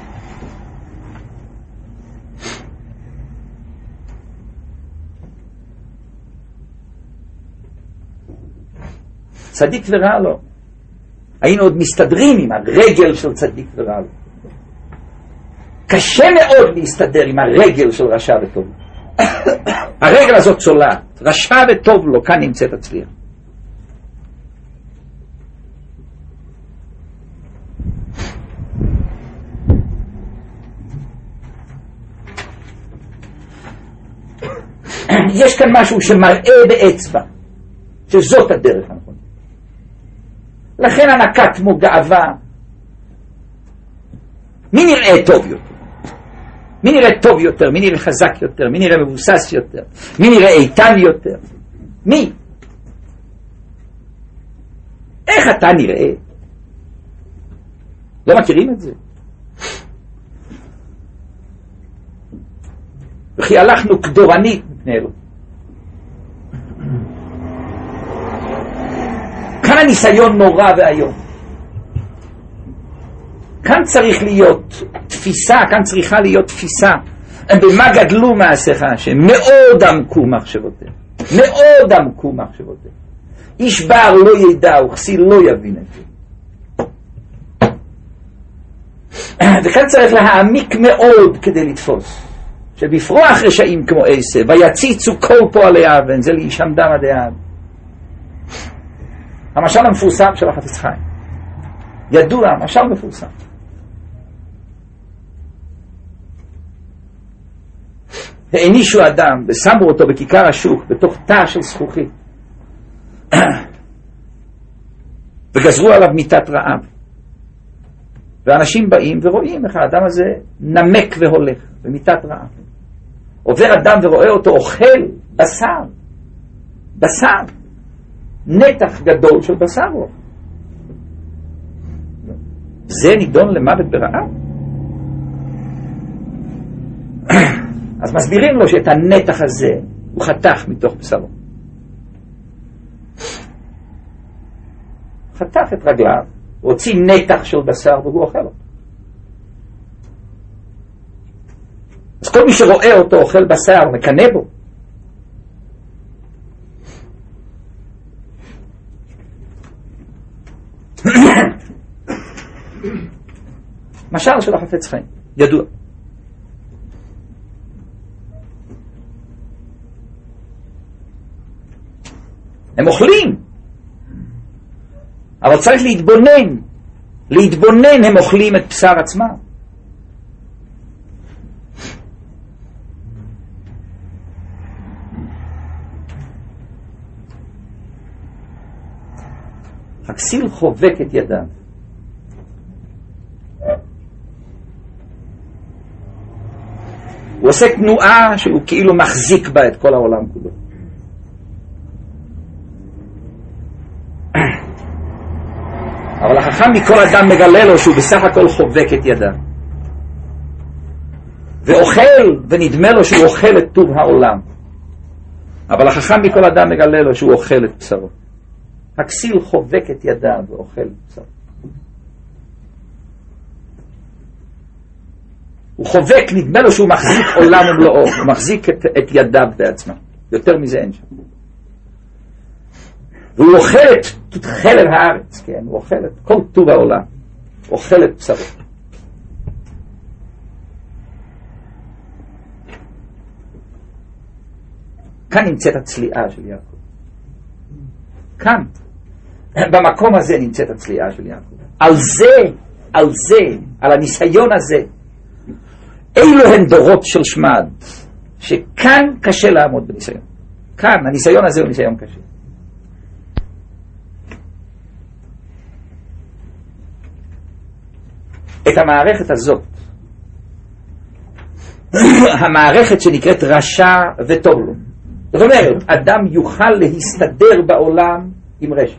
צדיק ורע לו. היינו עוד מסתדרים עם הרגל של צדיק ורע לו. קשה מאוד להסתדר עם הרגל של רשע וטוב. הרגל הזאת צולעת, רשע וטוב לו, כאן נמצאת הצליח. יש כאן משהו שמראה באצבע שזאת הדרך הנכונה. לכן הנקת מו גאווה. מי נראה טוב יותר? מי נראה טוב יותר? מי נראה חזק יותר? מי נראה מבוסס יותר? מי נראה איתן יותר? מי? איך אתה נראה? לא מכירים את זה? וכי הלכנו כדורנית מפני אלוהים. כאן הניסיון נורא והיום. כאן צריך להיות תפיסה, כאן צריכה להיות תפיסה. במה גדלו מעשיך השם? מאוד עמקו מחשבותיהם. מאוד עמקו מחשבותיהם. איש בר לא ידע, וכסיל לא יבין את זה. וכאן צריך להעמיק מאוד כדי לתפוס. שבפרוח רשעים כמו עשב, ויציצו כל פועלי אבן, זה להישם דם עד העד. המשל המפורסם של החפץ חיים. ידוע, המשל מפורסם. הענישו אדם ושמו אותו בכיכר השוק בתוך תא של זכוכית וגזרו עליו מיטת רעב, ואנשים באים ורואים איך האדם הזה נמק והולך במיטת רעב. עובר אדם ורואה אותו אוכל בשר, בשר, נתח גדול של בשר. זה נידון למוות ברעב. אז מסבירים לו שאת הנתח הזה הוא חתך מתוך בשרו. חתך את רגליו, הוציא נתח של בשר והוא אוכל אותו. אז כל מי שרואה אותו אוכל בשר מקנא בו. משל של החפץ חיים, ידוע. הם אוכלים, אבל צריך להתבונן. להתבונן הם אוכלים את בשר עצמם. הכסיל חובק את ידיו. הוא עושה תנועה שהוא כאילו מחזיק בה את כל העולם כולו. אבל החכם מכל אדם מגלה לו שהוא בסך הכל חובק את ידיו. ואוכל, ונדמה לו שהוא אוכל את טוב העולם. אבל החכם מכל אדם מגלה לו שהוא אוכל את בשרו. הכסיל חובק את ידיו ואוכל את בשרו. הוא חובק, נדמה לו שהוא מחזיק עולם ומלואו, הוא מחזיק את, את ידיו בעצמם. יותר מזה אין שם. והוא אוכל את חלב הארץ, כן? הוא אוכל את כל טוב העולם. הוא אוכל את בשרו. כאן נמצאת הצליעה של יעקב. כאן. במקום הזה נמצאת הצליעה של יעקב. על זה, על זה, על הניסיון הזה. אילו הן דורות של שמד, שכאן קשה לעמוד בניסיון. כאן, הניסיון הזה הוא ניסיון קשה. את המערכת הזאת, המערכת שנקראת רשע וטוב לו. זאת אומרת, אדם יוכל להסתדר בעולם עם רשע.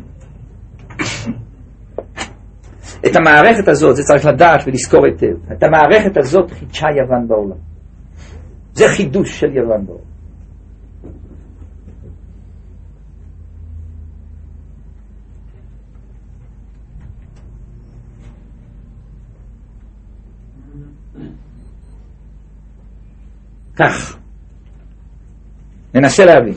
את המערכת הזאת, זה צריך לדעת ולזכור היטב, את המערכת הזאת חידשה יוון בעולם. זה חידוש של יוון בעולם. כך. ננסה להבין.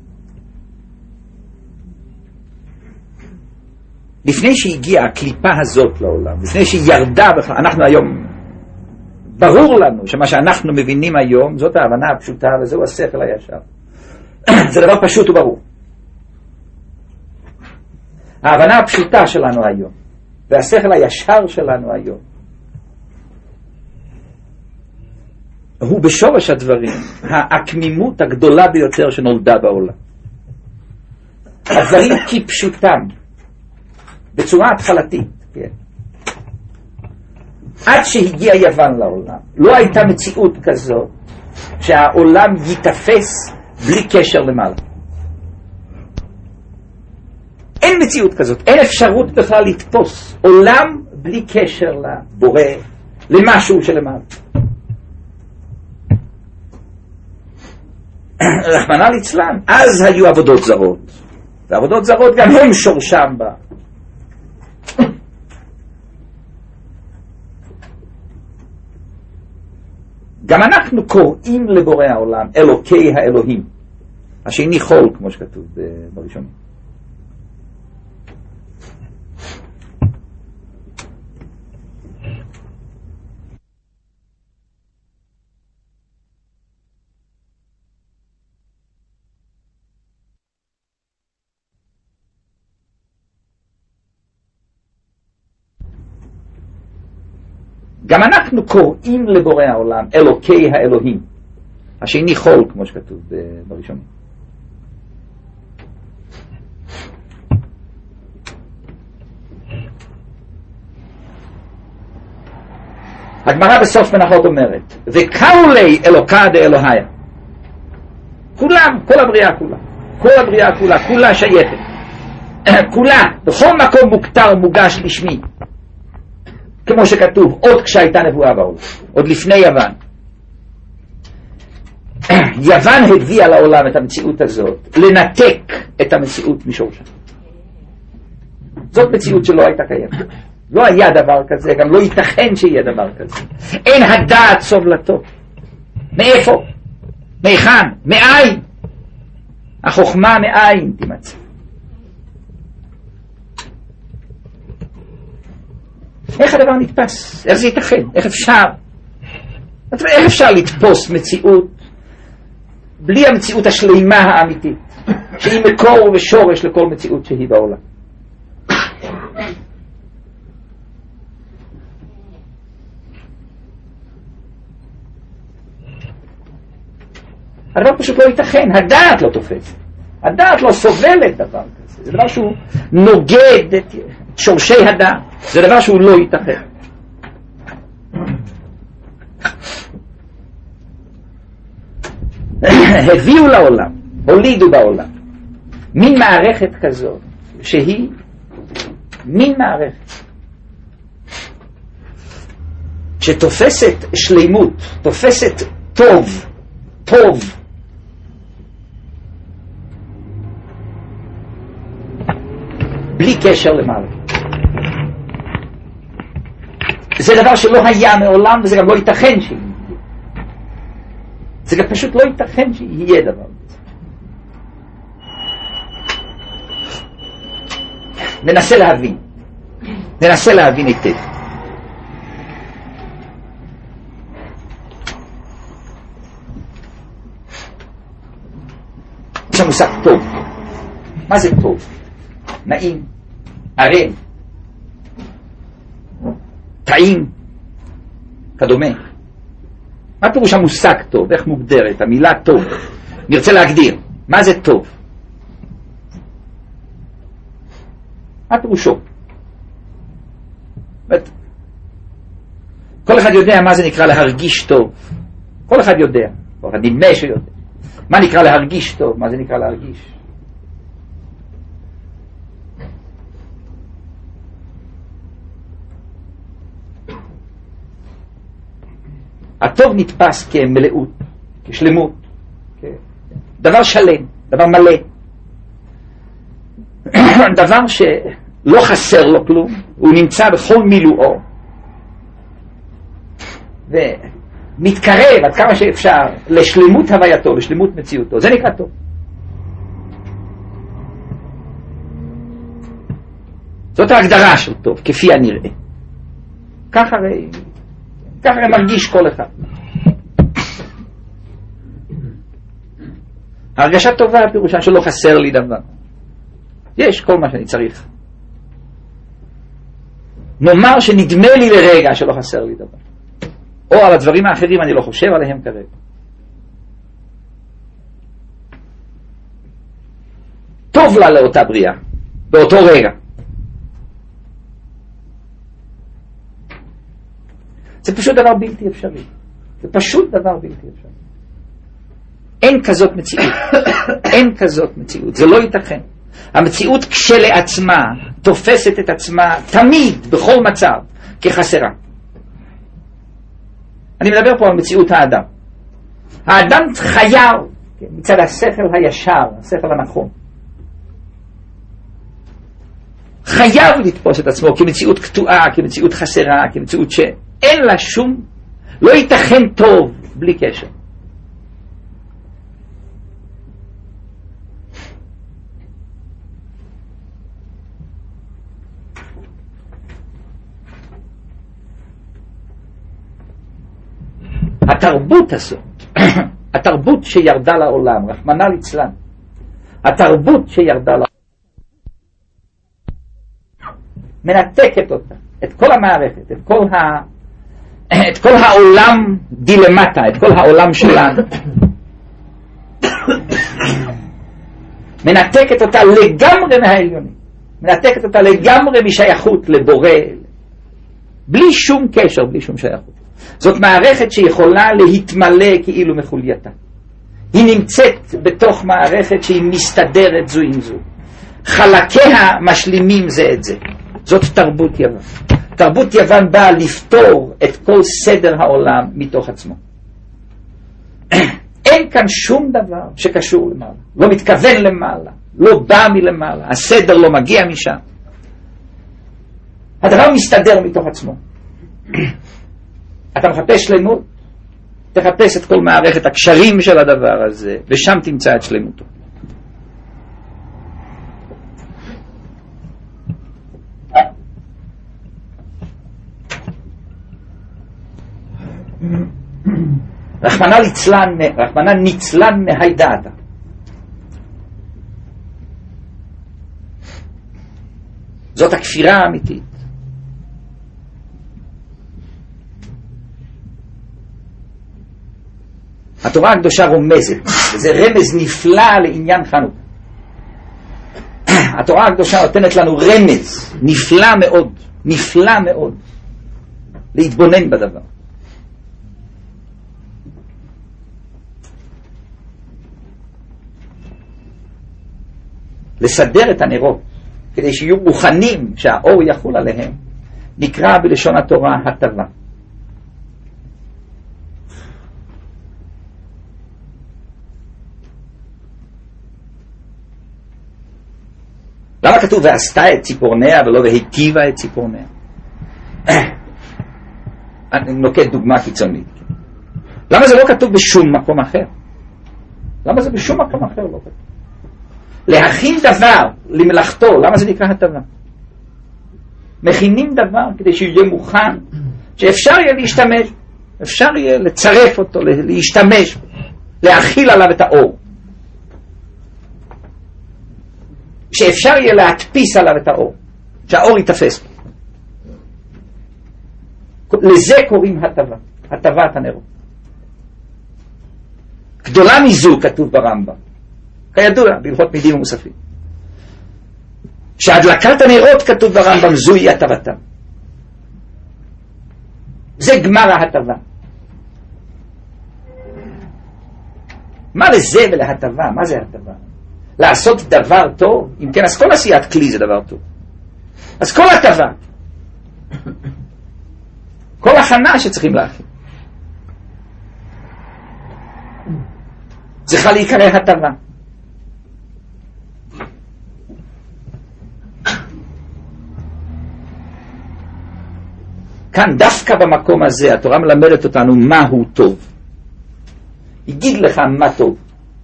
לפני שהגיעה הקליפה הזאת לעולם, לפני שהיא ירדה בכלל, אנחנו היום, ברור לנו שמה שאנחנו מבינים היום, זאת ההבנה הפשוטה וזהו השכל הישר. זה דבר פשוט וברור. ההבנה הפשוטה שלנו היום, והשכל הישר שלנו היום, הוא בשורש הדברים, העקמימות הגדולה ביותר שנולדה בעולם. הדברים כפשוטם, בצורה התחלתית, כן. עד שהגיע יוון לעולם, לא הייתה מציאות כזאת שהעולם יתפס בלי קשר למעלה. אין מציאות כזאת, אין אפשרות בכלל לתפוס עולם בלי קשר לבורא, למשהו שלמעלה. רחמנא ליצלן, אז היו עבודות זרות, ועבודות זרות גם הם שורשם בה. גם אנחנו קוראים לבורא העולם אלוקי האלוהים, השני חול כמו שכתוב בראשונים. גם אנחנו קוראים לבורא העולם אלוקי האלוהים, השני חול כמו שכתוב בראשונים. הגמרא בסוף מנחות אומרת, וקראו לי אלוקה דאלוהיה. כולם, כל הבריאה כולה, כל הבריאה כולה, כולה שייכת, כולה, בכל מקום מוכתר מוגש לשמי, כמו שכתוב, עוד כשהייתה נבואה בעולם, עוד לפני יוון. יוון הביאה לעולם את המציאות הזאת, לנתק את המציאות משורשה. זאת מציאות שלא הייתה קיימת. לא היה דבר כזה, גם לא ייתכן שיהיה דבר כזה. אין הדעת סובלתו. מאיפה? מהיכן? מאין? החוכמה מאין תימצא. איך הדבר נתפס? איך זה ייתכן? איך אפשר? איך אפשר לתפוס מציאות בלי המציאות השלימה האמיתית, שהיא מקור ושורש לכל מציאות שהיא בעולם? הדבר פשוט לא ייתכן, הדעת לא תופסת, הדעת לא סובלת דבר כזה, זה דבר שהוא נוגד את שורשי הדעת, זה דבר שהוא לא ייתכן. הביאו לעולם, הולידו בעולם מין מערכת כזאת שהיא מין מערכת שתופסת שלימות, תופסת טוב, טוב בלי קשר למעלה. זה דבר שלא היה מעולם, וזה גם לא ייתכן שיהיה. זה גם פשוט לא ייתכן שיהיה דבר. ננסה להבין. ננסה להבין היטב. יש המושג טוב. מה זה טוב? נעים, ערב, טעים, כדומה. מה פירוש המושג טוב? איך מוגדרת המילה טוב? נרצה להגדיר. מה זה טוב? מה פירושו? כל אחד יודע מה זה נקרא להרגיש טוב. כל אחד יודע. כל אחד נדמה שיודע. מה נקרא להרגיש טוב? מה זה נקרא להרגיש? הטוב נתפס כמלאות, כשלמות, דבר שלם, דבר מלא, דבר שלא חסר לו כלום, הוא נמצא בכל מילואו, מתקרב עד כמה שאפשר לשלמות הווייתו, לשלמות מציאותו, זה נקרא טוב. זאת ההגדרה של טוב, כפי הנראה. ככה הרי, ככה הרי מרגיש כל אחד. הרגשה טובה הפירושה שלא חסר לי דבר. יש כל מה שאני צריך. נאמר שנדמה לי לרגע שלא חסר לי דבר. או על הדברים האחרים אני לא חושב עליהם כרגע. טוב לה לאותה בריאה, באותו רגע. זה פשוט דבר בלתי אפשרי. זה פשוט דבר בלתי אפשרי. אין כזאת מציאות. אין כזאת מציאות. זה לא ייתכן. המציאות כשלעצמה תופסת את עצמה תמיד, בכל מצב, כחסרה. אני מדבר פה על מציאות האדם. האדם חייב, מצד השכל הישר, השכל הנכון, חייב לתפוס את עצמו כמציאות קטועה, כמציאות חסרה, כמציאות שאין לה שום, לא ייתכן טוב בלי קשר. התרבות הזאת, התרבות שירדה לעולם, רחמנא ליצלן, התרבות שירדה לעולם, מנתקת אותה, את כל המערכת, את כל, ה... את כל העולם דילמטה, את כל העולם שלנו. מנתקת אותה לגמרי מהעליונים, מנתקת אותה לגמרי משייכות לבורא, בלי שום קשר, בלי שום שייכות. זאת מערכת שיכולה להתמלא כאילו מחולייתה. היא נמצאת בתוך מערכת שהיא מסתדרת זו עם זו. חלקיה משלימים זה את זה. זאת תרבות יוון. תרבות יוון באה לפתור את כל סדר העולם מתוך עצמו. אין כאן שום דבר שקשור למעלה. לא מתכוון למעלה. לא בא מלמעלה. הסדר לא מגיע משם. הדבר מסתדר מתוך עצמו. אתה מחפש שלמות, תחפש את כל מערכת הקשרים של הדבר הזה, ושם תמצא את שלמותו. רחמנא ליצלן, רחמנא ניצלן מהידעתה. זאת הכפירה האמיתית. התורה הקדושה רומזת, וזה רמז נפלא לעניין חנוכה. התורה הקדושה נותנת לנו רמז נפלא מאוד, נפלא מאוד, להתבונן בדבר. לסדר את הנרות, כדי שיהיו מוכנים שהאור יחול עליהם, נקרא בלשון התורה הטבה. למה כתוב ועשתה את ציפורניה ולא והיטיבה את ציפורניה? אני נוקט דוגמה קיצונית. למה זה לא כתוב בשום מקום אחר? למה זה בשום מקום אחר לא כתוב? להכין דבר למלאכתו, למה זה נקרא הטבה? מכינים דבר כדי שיהיה מוכן, שאפשר יהיה להשתמש, אפשר יהיה לצרף אותו, להשתמש, להכיל עליו את האור. שאפשר יהיה להדפיס עליו את האור, שהאור יתפס. לזה קוראים הטבה, הטבת הנרות. גדולה מזו כתוב ברמב"ם, כידוע בהלכות מידים ומוספים, שהדלקת הנרות כתוב ברמב"ם זוהי הטבתם. זה גמר ההטבה. מה לזה ולהטבה? מה זה הטבה? לעשות דבר טוב? אם כן, אז כל עשיית כלי זה דבר טוב. אז כל הטבה, כל הכנה שצריכים להכין, צריכה להיקרא הטבה. כאן דווקא במקום הזה התורה מלמדת אותנו מהו טוב. יגיד לך מה טוב.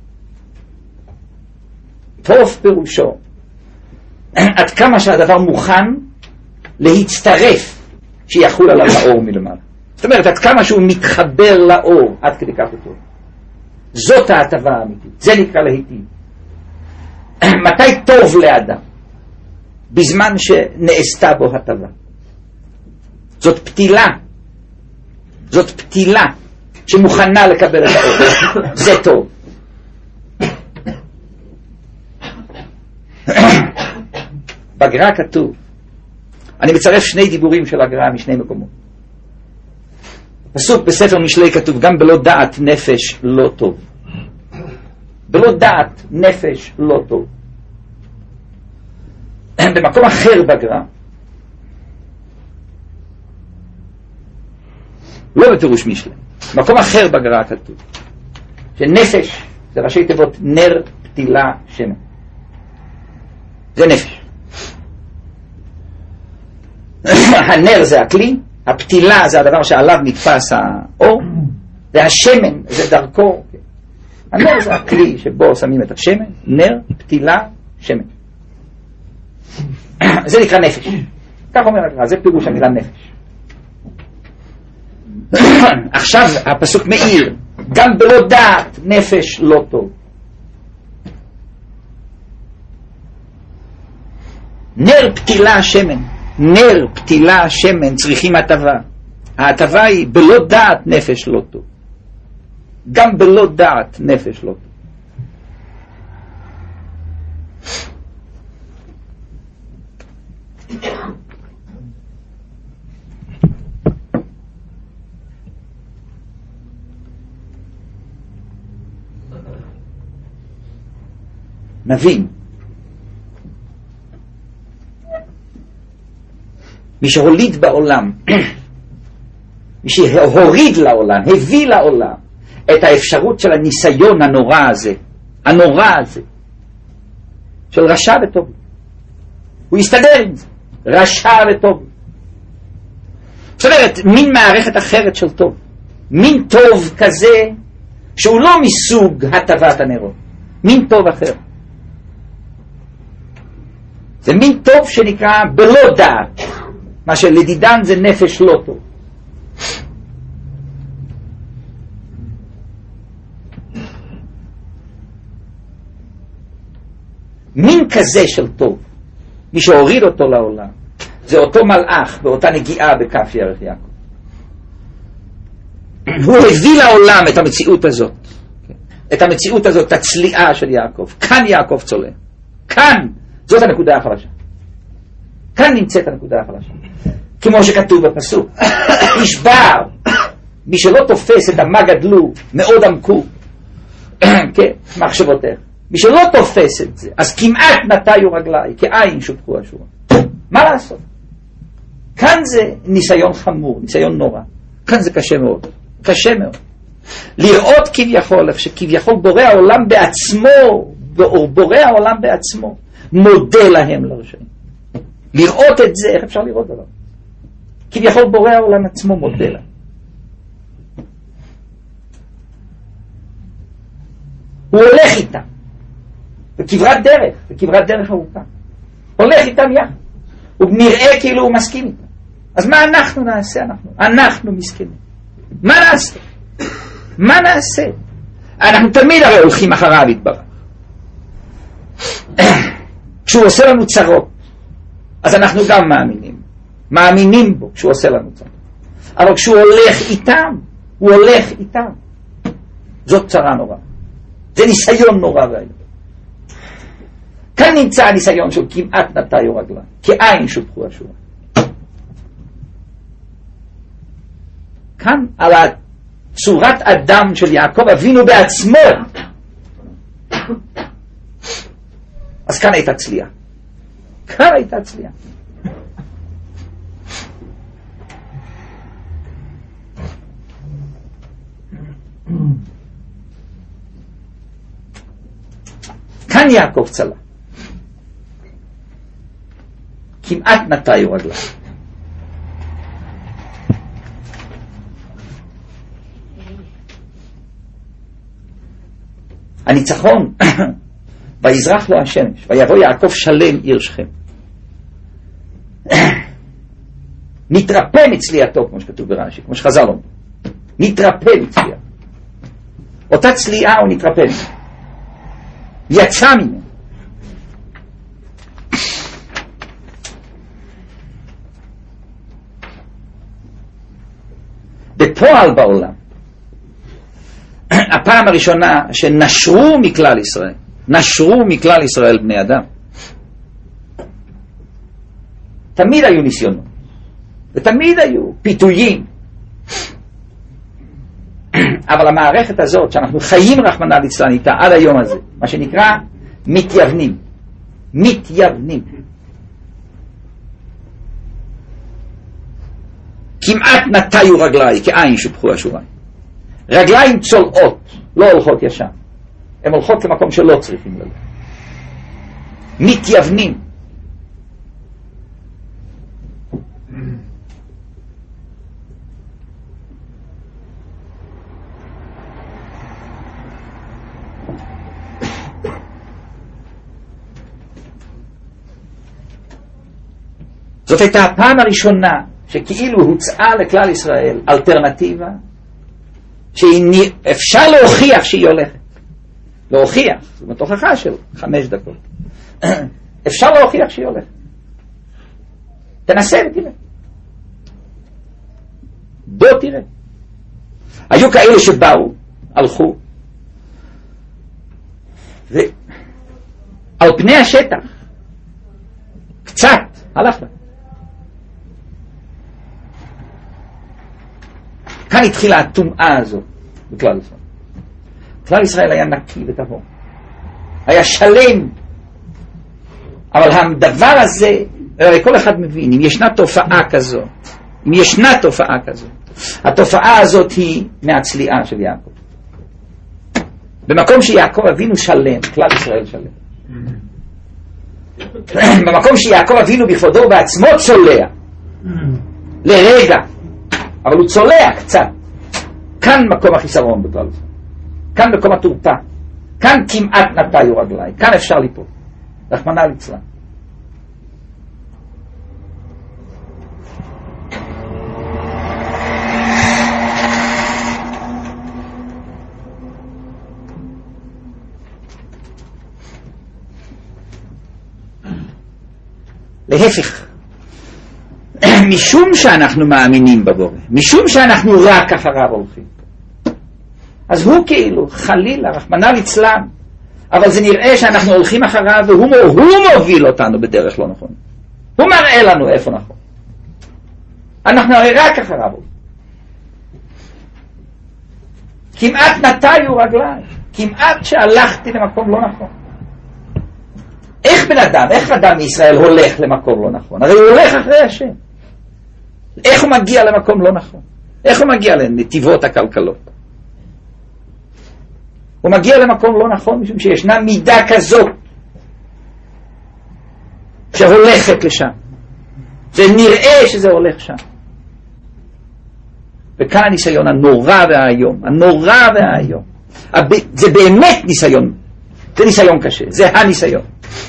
טוב פירושו עד כמה שהדבר מוכן להצטרף שיחול עליו האור מלמעלה. זאת אומרת עד כמה שהוא מתחבר לאור, עד כדי כך הוא טוב. זאת ההטבה האמיתית, זה נקרא להיטיב. מתי טוב לאדם? בזמן שנעשתה בו הטבה. זאת פתילה, זאת פתילה שמוכנה לקבל את האור. זה טוב. בגר"א כתוב, אני מצרף שני דיבורים של הגר"א משני מקומות. פסוק בספר משלי כתוב, גם בלא דעת נפש לא טוב. בלא דעת נפש לא טוב. במקום אחר בגר"א, לא בפירוש משלי, במקום אחר בגר"א כתוב שנפש זה ראשי תיבות נר פתילה שמן. זה נפש. הנר זה הכלי, הפתילה זה הדבר שעליו נתפס האור, והשמן זה דרכו. הנר זה הכלי שבו שמים את השמן, נר, פתילה, שמן. זה נקרא נפש. כך אומר הגר"א, זה פירוש המילה נפש. עכשיו הפסוק מאיר, גם בלא דעת נפש לא טוב. נר פתילה שמן, נר פתילה שמן צריכים הטבה. ההטבה היא בלא דעת נפש לא טוב. גם בלא דעת נפש לא טוב. נבין, מי שהוליד בעולם, מי שהוריד לעולם, הביא לעולם את האפשרות של הניסיון הנורא הזה, הנורא הזה, של רשע וטוב. הוא יסתדר עם זה, רשע וטוב. זאת אומרת, מין מערכת אחרת של טוב, מין טוב כזה שהוא לא מסוג הטבת הנרות, מין טוב אחר. זה מין טוב שנקרא בלא דעת, מה שלדידן זה נפש לא טוב. מין כזה של טוב, מי שהוריד אותו לעולם, זה אותו מלאך באותה נגיעה בכף ירך יעקב. הוא הביא לעולם את המציאות הזאת, את המציאות הזאת, את הצליעה של יעקב. כאן יעקב צולה, כאן, זאת הנקודה החלשה. כאן נמצאת הנקודה החלשה. כמו שכתוב בפסוק, נשבר, מי שלא תופס את מה גדלו, מאוד עמקו, כן, מחשבותיך. מי שלא תופס את זה, אז כמעט נטיו רגליי, כעין שופכו השורה. מה לעשות? כאן זה ניסיון חמור, ניסיון נורא. כאן זה קשה מאוד, קשה מאוד. לראות כביכול, איך שכביכול בורא העולם בעצמו, בורא העולם בעצמו, מודה להם לרשעים. לראות את זה, איך אפשר לראות עליו? כביכול בורא העולם עצמו מודה להם. הוא הולך איתם, בכברת דרך, בכברת דרך ארוכה. הולך איתם יחד. הוא נראה כאילו הוא מסכים איתם. אז מה אנחנו נעשה? אנחנו, אנחנו מסכימים. מה נעשה? מה נעשה? אנחנו תמיד הרי הולכים אחריו יתברך. כשהוא עושה לנו צרות, אז אנחנו גם מאמינים. מאמינים בו כשהוא עושה לנו צרות. אבל כשהוא הולך איתם, הוא הולך איתם. זאת צרה נורא. זה ניסיון נורא ואיום. כאן נמצא הניסיון של כמעט נטיו רגליי, כעין שופכו השורה. כאן על צורת אדם של יעקב אבינו בעצמו. אז כאן הייתה צליעה. כאן הייתה צליעה. כאן יעקב צלה. כמעט נטיו רגליו. הניצחון, ויזרח לו השמש, ויבוא יעקב שלם עיר שכם. נתרפא מצליעתו, כמו שכתוב ברש"י, כמו שחז"ל אומרים. נתרפא מצליעתו. אותה צליעה הוא נתרפא. יצא ממנו. בפועל בעולם, הפעם הראשונה שנשרו מכלל ישראל, נשרו מכלל ישראל בני אדם. תמיד היו ניסיונות, ותמיד היו פיתויים. אבל המערכת הזאת שאנחנו חיים רחמנא ליצלן איתה עד היום הזה, מה שנקרא מתייוונים, מתייוונים. כמעט נטיו רגליי, כעין שופכו השוריים. רגליים צולעות, לא הולכות ישר. הן הולכות למקום שלא צריכים ללכת. מתייוונים. זאת הייתה הפעם הראשונה שכאילו הוצאה לכלל ישראל אלטרנטיבה שאפשר להוכיח שהיא הולכת. להוכיח, זאת אומרת הוכחה של חמש דקות. אפשר להוכיח שהיא הולכת. תנסה ותראה. בוא תראה. היו כאלה שבאו, הלכו, ועל פני השטח קצת הלך לה. כאן התחילה הטומאה הזאת בכלל ישראל. כלל ישראל היה נקי וטהור, היה שלם. אבל הדבר הזה, הרי כל אחד מבין, אם ישנה תופעה כזו, אם ישנה תופעה כזו, התופעה הזאת היא מהצליעה של יעקב. במקום שיעקב אבינו שלם, כלל ישראל שלם. במקום שיעקב אבינו בכבודו בעצמו צולע לרגע, אבל הוא צולע קצת. כאן מקום החיסרון בכלל זה. כאן מקום התורפה. כאן כמעט נטיו רגליי. כאן אפשר ליפול. רחמנא ליצלן. להפך. משום שאנחנו מאמינים בבורא, משום שאנחנו רק אחריו הולכים, אז הוא כאילו חלילה רחמנא ליצלן, אבל זה נראה שאנחנו הולכים אחריו והוא הוא מוביל אותנו בדרך לא נכון. הוא מראה לנו איפה נכון. אנחנו הרי רק אחריו. כמעט נטיו רגליי, כמעט שהלכתי למקום לא נכון. איך בן אדם, איך אדם מישראל הולך למקום לא נכון? הרי הוא הולך אחרי השם. איך הוא מגיע למקום לא נכון? איך הוא מגיע לנתיבות הכלכלות? הוא מגיע למקום לא נכון משום שישנה מידה כזאת שהולכת לשם. זה נראה שזה הולך שם. וכאן הניסיון הנורא והאיום, הנורא והאיום. זה באמת ניסיון, זה ניסיון קשה, זה הניסיון.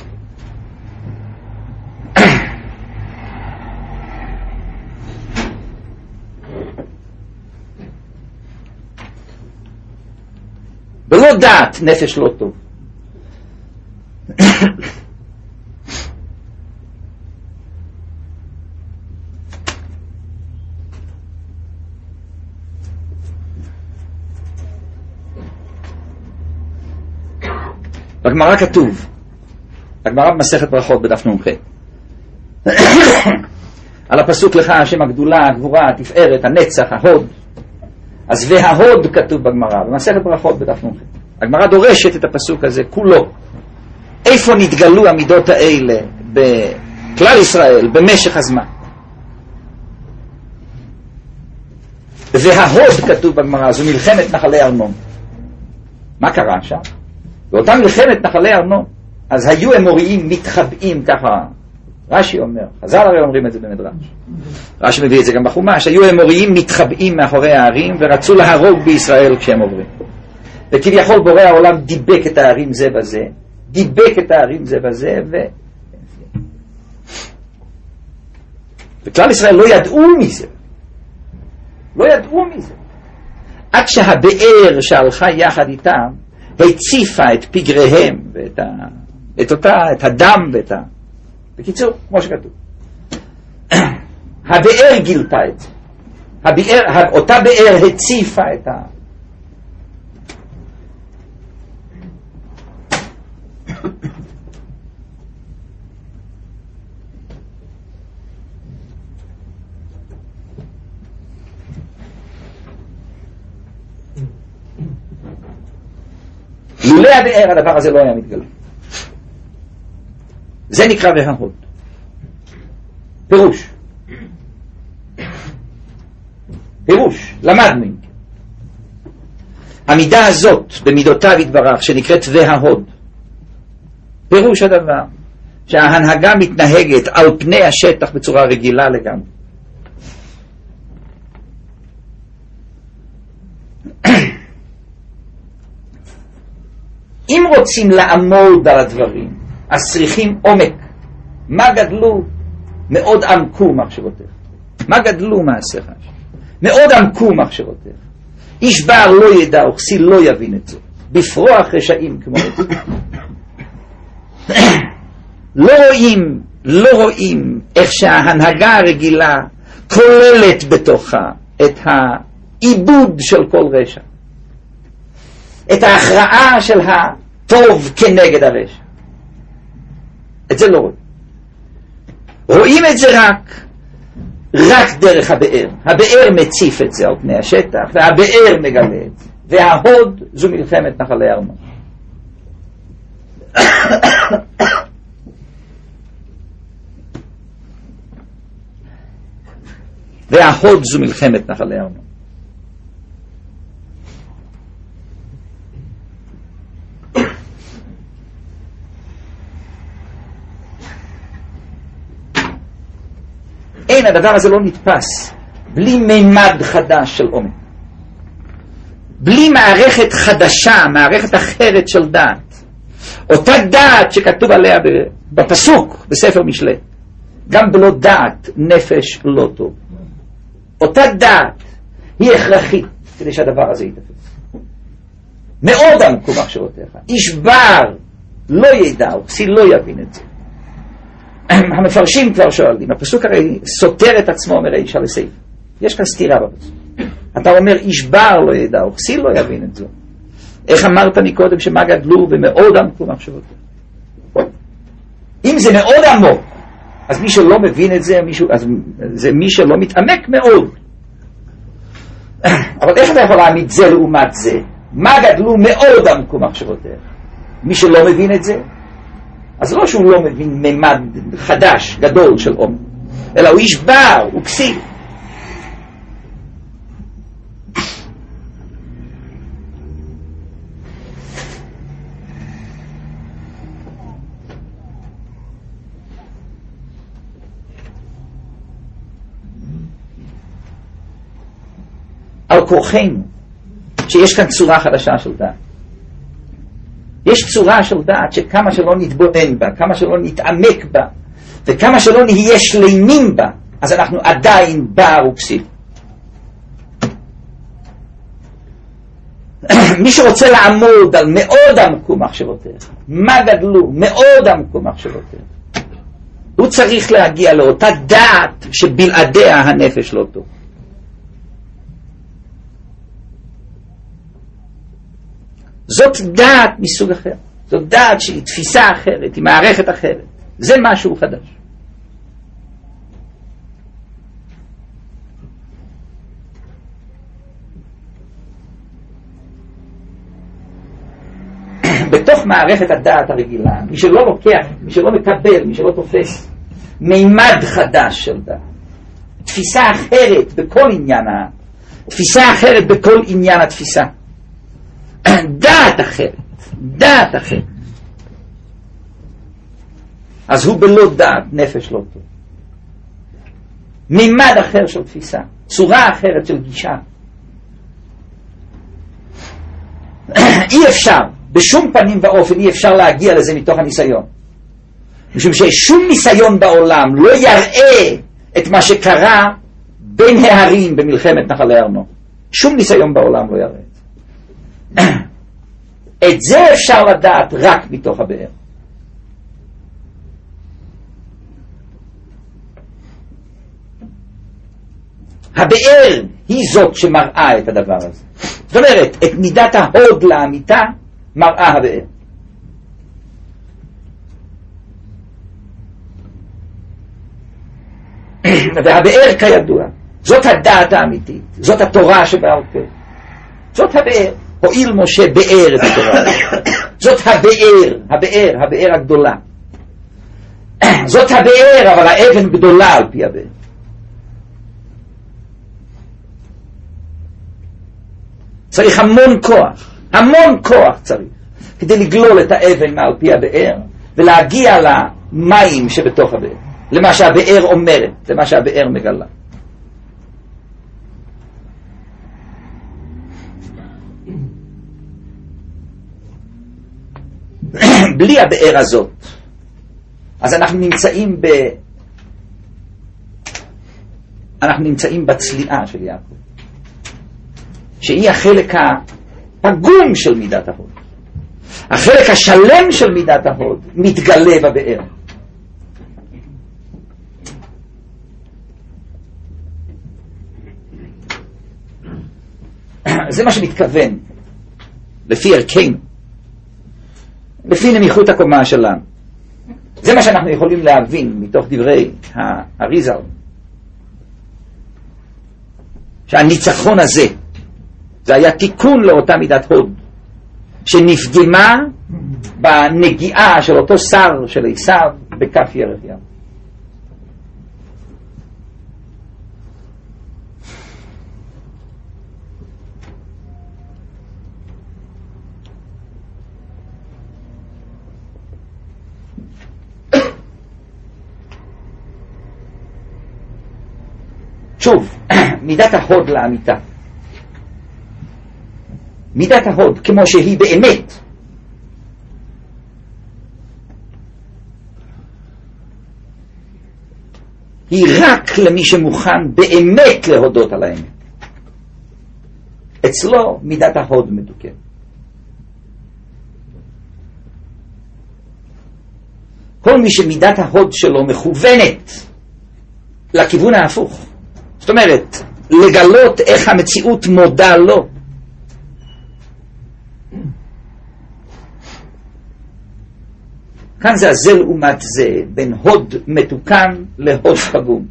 ולא דעת נפש לא טוב. בגמרא כתוב, בגמרא במסכת ברכות בדף נ"ח, על הפסוק לך השם הגדולה, הגבורה, התפארת, הנצח, ההוד. אז וההוד כתוב בגמרא, במסכת ברכות בדף נ"ח. הגמרא דורשת את הפסוק הזה כולו. איפה נתגלו המידות האלה בכלל ישראל במשך הזמן? וההוד כתוב בגמרא, זו מלחמת נחלי ארנון. מה קרה שם? באותה מלחמת נחלי ארנון, אז היו אמוריים מתחבאים ככה, רש"י אומר, חז"ל הרי אומרים את זה במדרש, רש"י מביא את זה גם בחומש, היו אמוריים מתחבאים מאחורי הערים ורצו להרוג בישראל כשהם עוברים. וכביכול בורא העולם דיבק את הערים זה בזה, דיבק את הערים זה בזה, ו... וכלל ישראל לא ידעו מזה, לא ידעו מזה, עד שהבאר שהלכה יחד איתם, הציפה את פגריהם, ואת ה... את אותה, את הדם ואת ה... בקיצור, כמו שכתוב. הבאר גילתה את זה. הבאר, אותה באר הציפה את ה... לולא הבאר הדבר הזה לא היה מתגלה. זה נקרא וההוד. פירוש. פירוש, למדנו. המידה הזאת במידותיו יתברך שנקראת וההוד. פירוש הדבר שההנהגה מתנהגת על פני השטח בצורה רגילה לגמרי. אם רוצים לעמוד על הדברים, אז צריכים עומק. מה גדלו? מאוד עמקו מחשבותיך. מה גדלו מעשיך? מאוד עמקו מחשבותיך. איש בר לא ידע, וכסיל לא יבין את זה. בפרוח רשעים כמו את זה. לא רואים, לא רואים איך שההנהגה הרגילה כוללת בתוכה את העיבוד של כל רשע. את ההכרעה של הטוב כנגד הרשע. את זה לא רואים. רואים את זה רק, רק דרך הבאר. הבאר מציף את זה על פני השטח, והבאר מגלה את זה. וההוד זו מלחמת נחלי ארנון. וההוד זו מלחמת נחלי ארנון. אין, הדבר הזה לא נתפס בלי מימד חדש של עומק, בלי מערכת חדשה, מערכת אחרת של דעת. אותה דעת שכתוב עליה בפסוק בספר משלי, גם בלא דעת נפש לא טוב. אותה דעת היא הכרחית כדי שהדבר הזה יתפס. מאוד עמקו מחשבותיך. איש בר לא ידע, וכסיל לא יבין את זה. המפרשים כבר שואלים, הפסוק הרי סותר את עצמו מרישא לסעיף. יש כאן סתירה בפסוק. אתה אומר איש בר לא ידע, וכסיל לא יבין את זה. איך אמרת מקודם שמה גדלו ומאוד עמקו מחשבותיך? אם זה מאוד עמוק, אז מי שלא מבין את זה, מישהו, אז זה מי שלא מתעמק מאוד. אבל איך אתה יכול להעמיד זה לעומת זה? מה גדלו מאוד עמקו מחשבותיך? מי שלא מבין את זה, אז לא שהוא לא מבין ממד חדש, גדול של עומק, אלא הוא איש בר, הוא כסיל. על כוחנו, שיש כאן צורה חדשה של דעת. יש צורה של דעת שכמה שלא נתבונן בה, כמה שלא נתעמק בה, וכמה שלא נהיה שלמים בה, אז אנחנו עדיין בר וכסיל. מי שרוצה לעמוד על מאוד עמקו מחשבותיך, מה גדלו, מאוד עמקו מחשבותיך, הוא צריך להגיע לאותה דעת שבלעדיה הנפש לא טוב. זאת דעת מסוג אחר, זאת דעת שהיא תפיסה אחרת, היא מערכת אחרת. זה משהו חדש. בתוך מערכת הדעת הרגילה, מי שלא לוקח, מי שלא מקבל, מי שלא תופס מימד חדש של דעת, תפיסה אחרת בכל עניין, תפיסה אחרת בכל עניין התפיסה, דעת אחרת, דעת אחרת, אז הוא בלא דעת נפש לא טוב. מימד אחר של תפיסה, צורה אחרת של גישה. אי אפשר, בשום פנים ואופן אי אפשר להגיע לזה מתוך הניסיון. משום ששום ניסיון בעולם לא יראה את מה שקרה בין ההרים במלחמת נחלי ארנו. שום ניסיון בעולם לא יראה את זה. את זה אפשר לדעת רק מתוך הבאר. הבאר היא זאת שמראה את הדבר הזה. זאת אומרת, את מידת ההוד לאמיתה מראה הבאר. והבאר כידוע, זאת הדעת האמיתית, זאת התורה שבעל פה. זאת הבאר. הועיל משה באר את התורה. זאת הבאר, הבאר, הבאר הגדולה. זאת הבאר, אבל האבן גדולה על פי הבאר. צריך המון כוח, המון כוח צריך, כדי לגלול את האבן מעל פי הבאר, ולהגיע למים שבתוך הבאר, למה שהבאר אומרת, למה שהבאר מגלה. בלי הבאר הזאת, אז אנחנו נמצאים ב... אנחנו נמצאים בצליעה של יעקב, שהיא החלק הפגום של מידת ההוד. החלק השלם של מידת ההוד מתגלה בבאר. זה מה שמתכוון לפי ערכנו, לפי נמיכות הקומה שלנו. זה מה שאנחנו יכולים להבין מתוך דברי האריזל, שהניצחון הזה זה היה תיקון לאותה מידת הוד שנפגמה בנגיעה של אותו שר של עשיו בכף ירך ים. שוב, מידת ההוד לאמיתה, מידת ההוד כמו שהיא באמת, היא רק למי שמוכן באמת להודות על האמת. אצלו מידת ההוד מדוכא. כל מי שמידת ההוד שלו מכוונת לכיוון ההפוך, זאת אומרת, לגלות איך המציאות מודה לו, כאן זה הזל לעומת זה, בין הוד מתוקן להוד פגום.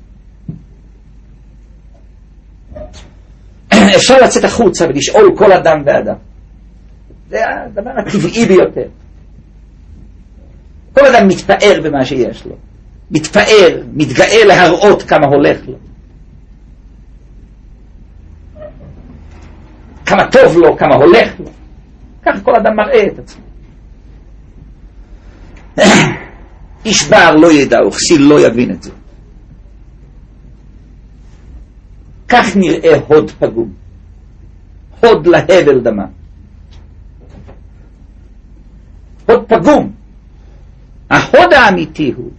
אפשר לצאת החוצה ולשאול כל אדם ואדם. זה הדבר הטבעי ביותר. כל אדם מתפאר במה שיש לו. מתפאר, מתגאה להראות כמה הולך לו. כמה טוב לו, כמה הולך לו. כך כל אדם מראה את עצמו. איש בר לא ידע, וכסיל לא יבין את זה. כך נראה הוד פגום, הוד להבל דמה, הוד פגום. ההוד האמיתי הוא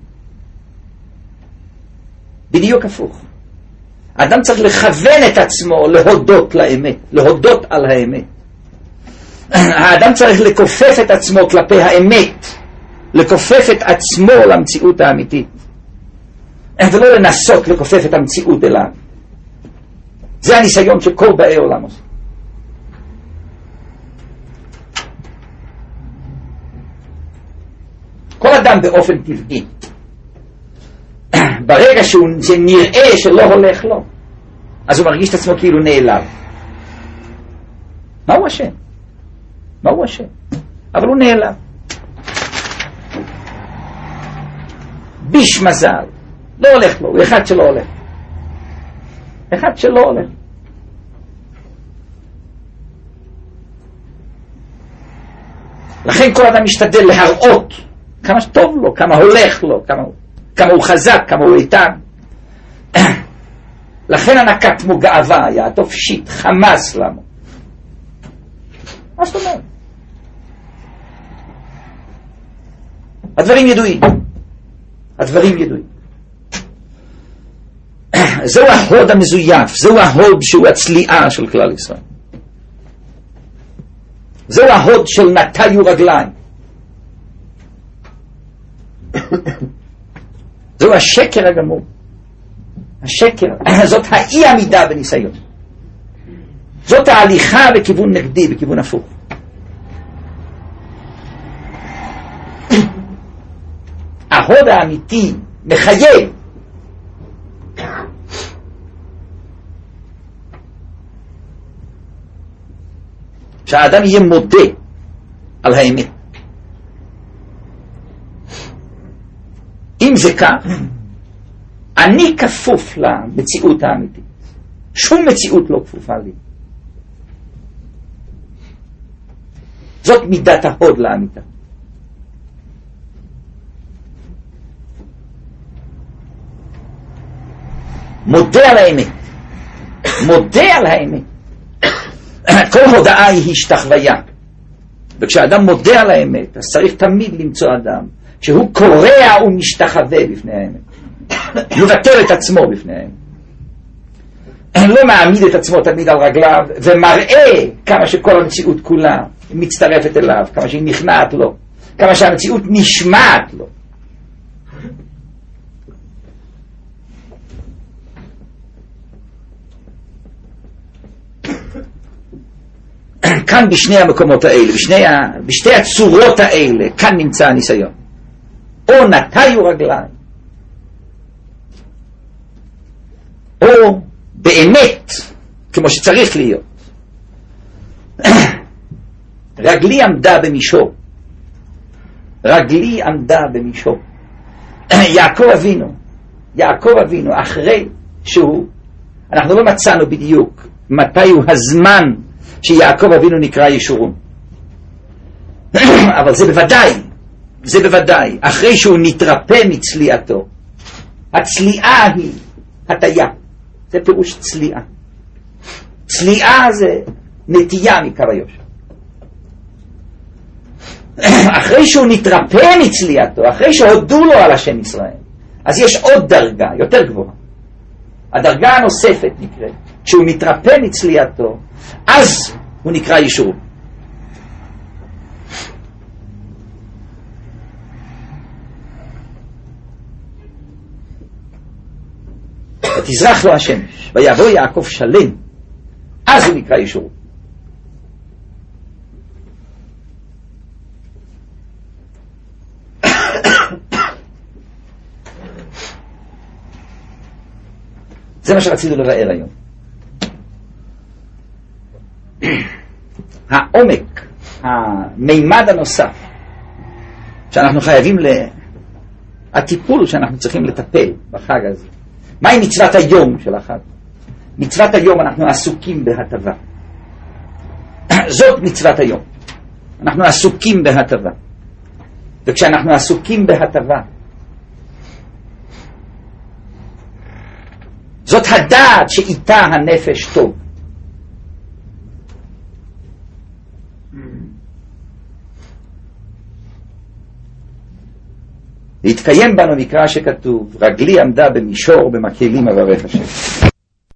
בדיוק הפוך. האדם צריך לכוון את עצמו להודות לאמת, להודות על האמת. האדם צריך לכופף את עצמו כלפי האמת, לכופף את עצמו למציאות האמיתית, ולא לנסות לכופף את המציאות אליו. זה הניסיון שכל באי עולם עושה. כל אדם באופן טבעי, ברגע שהוא נראה שלא הולך לו, אז הוא מרגיש את עצמו כאילו נעלב. מה הוא השם? מה הוא השם? אבל הוא נעלב. ביש מזל, לא הולך לו, הוא אחד שלא הולך. אחד שלא הולך. לכן כל אדם משתדל להראות כמה טוב לו, כמה הולך לו, כמה, כמה הוא חזק, כמה הוא איתן. לכן הנקת מו גאווה, יעטוף שיט, חמאס למו. מה זאת אומרת? הדברים ידועים. הדברים ידועים. זהו ההוד המזויף, זהו ההוד שהוא הצליעה של כלל ישראל. זהו ההוד של נטיו רגליים. זהו השקר הגמור. השקר, זאת האי עמידה בניסיון. זאת ההליכה בכיוון נגדי, בכיוון הפוך. ההוד האמיתי מחייב שהאדם יהיה מודה על האמת. אם זה כך, אני כפוף למציאות האמיתית. שום מציאות לא כפופה לי. זאת מידת ההוד לאמיתה. מודה על האמת. מודה על האמת. כל הודעה היא השתחוויה. וכשאדם מודה על האמת, אז צריך תמיד למצוא אדם שהוא קורע ומשתחווה בפני האמת. מבטל את עצמו בפני האמת. לא מעמיד את עצמו תמיד על רגליו ומראה כמה שכל המציאות כולה מצטרפת אליו, כמה שהיא נכנעת לו, כמה שהמציאות נשמעת לו. כאן בשני המקומות האלה, בשני ה... בשתי הצורות האלה, כאן נמצא הניסיון. או נטיו רגליים, או באמת, כמו שצריך להיות. רגלי עמדה במישור. רגלי עמדה במישור. יעקב אבינו, יעקב אבינו, אחרי שהוא, אנחנו לא מצאנו בדיוק מתי הוא הזמן שיעקב אבינו נקרא ישורון. אבל זה בוודאי, זה בוודאי, אחרי שהוא נתרפא מצליעתו. הצליעה היא הטיה. זה פירוש צליעה. צליעה זה נטייה מקו היושר. אחרי שהוא נתרפא מצליעתו, אחרי שהודו לו על השם ישראל, אז יש עוד דרגה, יותר גבוהה. הדרגה הנוספת נקראת, כשהוא מתרפא מצליעתו, אז הוא נקרא ישורון. ותזרח לו השמש, ויבוא יעקב שלם, אז הוא נקרא ישורון. זה מה שרצינו לבאר היום. העומק, המימד הנוסף שאנחנו חייבים ל... הטיפול שאנחנו צריכים לטפל בחג הזה. מהי מצוות היום של החג? מצוות היום אנחנו עסוקים בהטבה. זאת מצוות היום. אנחנו עסוקים בהטבה. וכשאנחנו עסוקים בהטבה, זאת הדעת שאיתה הנפש טוב. להתקיים בנו מקרא שכתוב, רגלי עמדה במישור במקהלים אברך השם.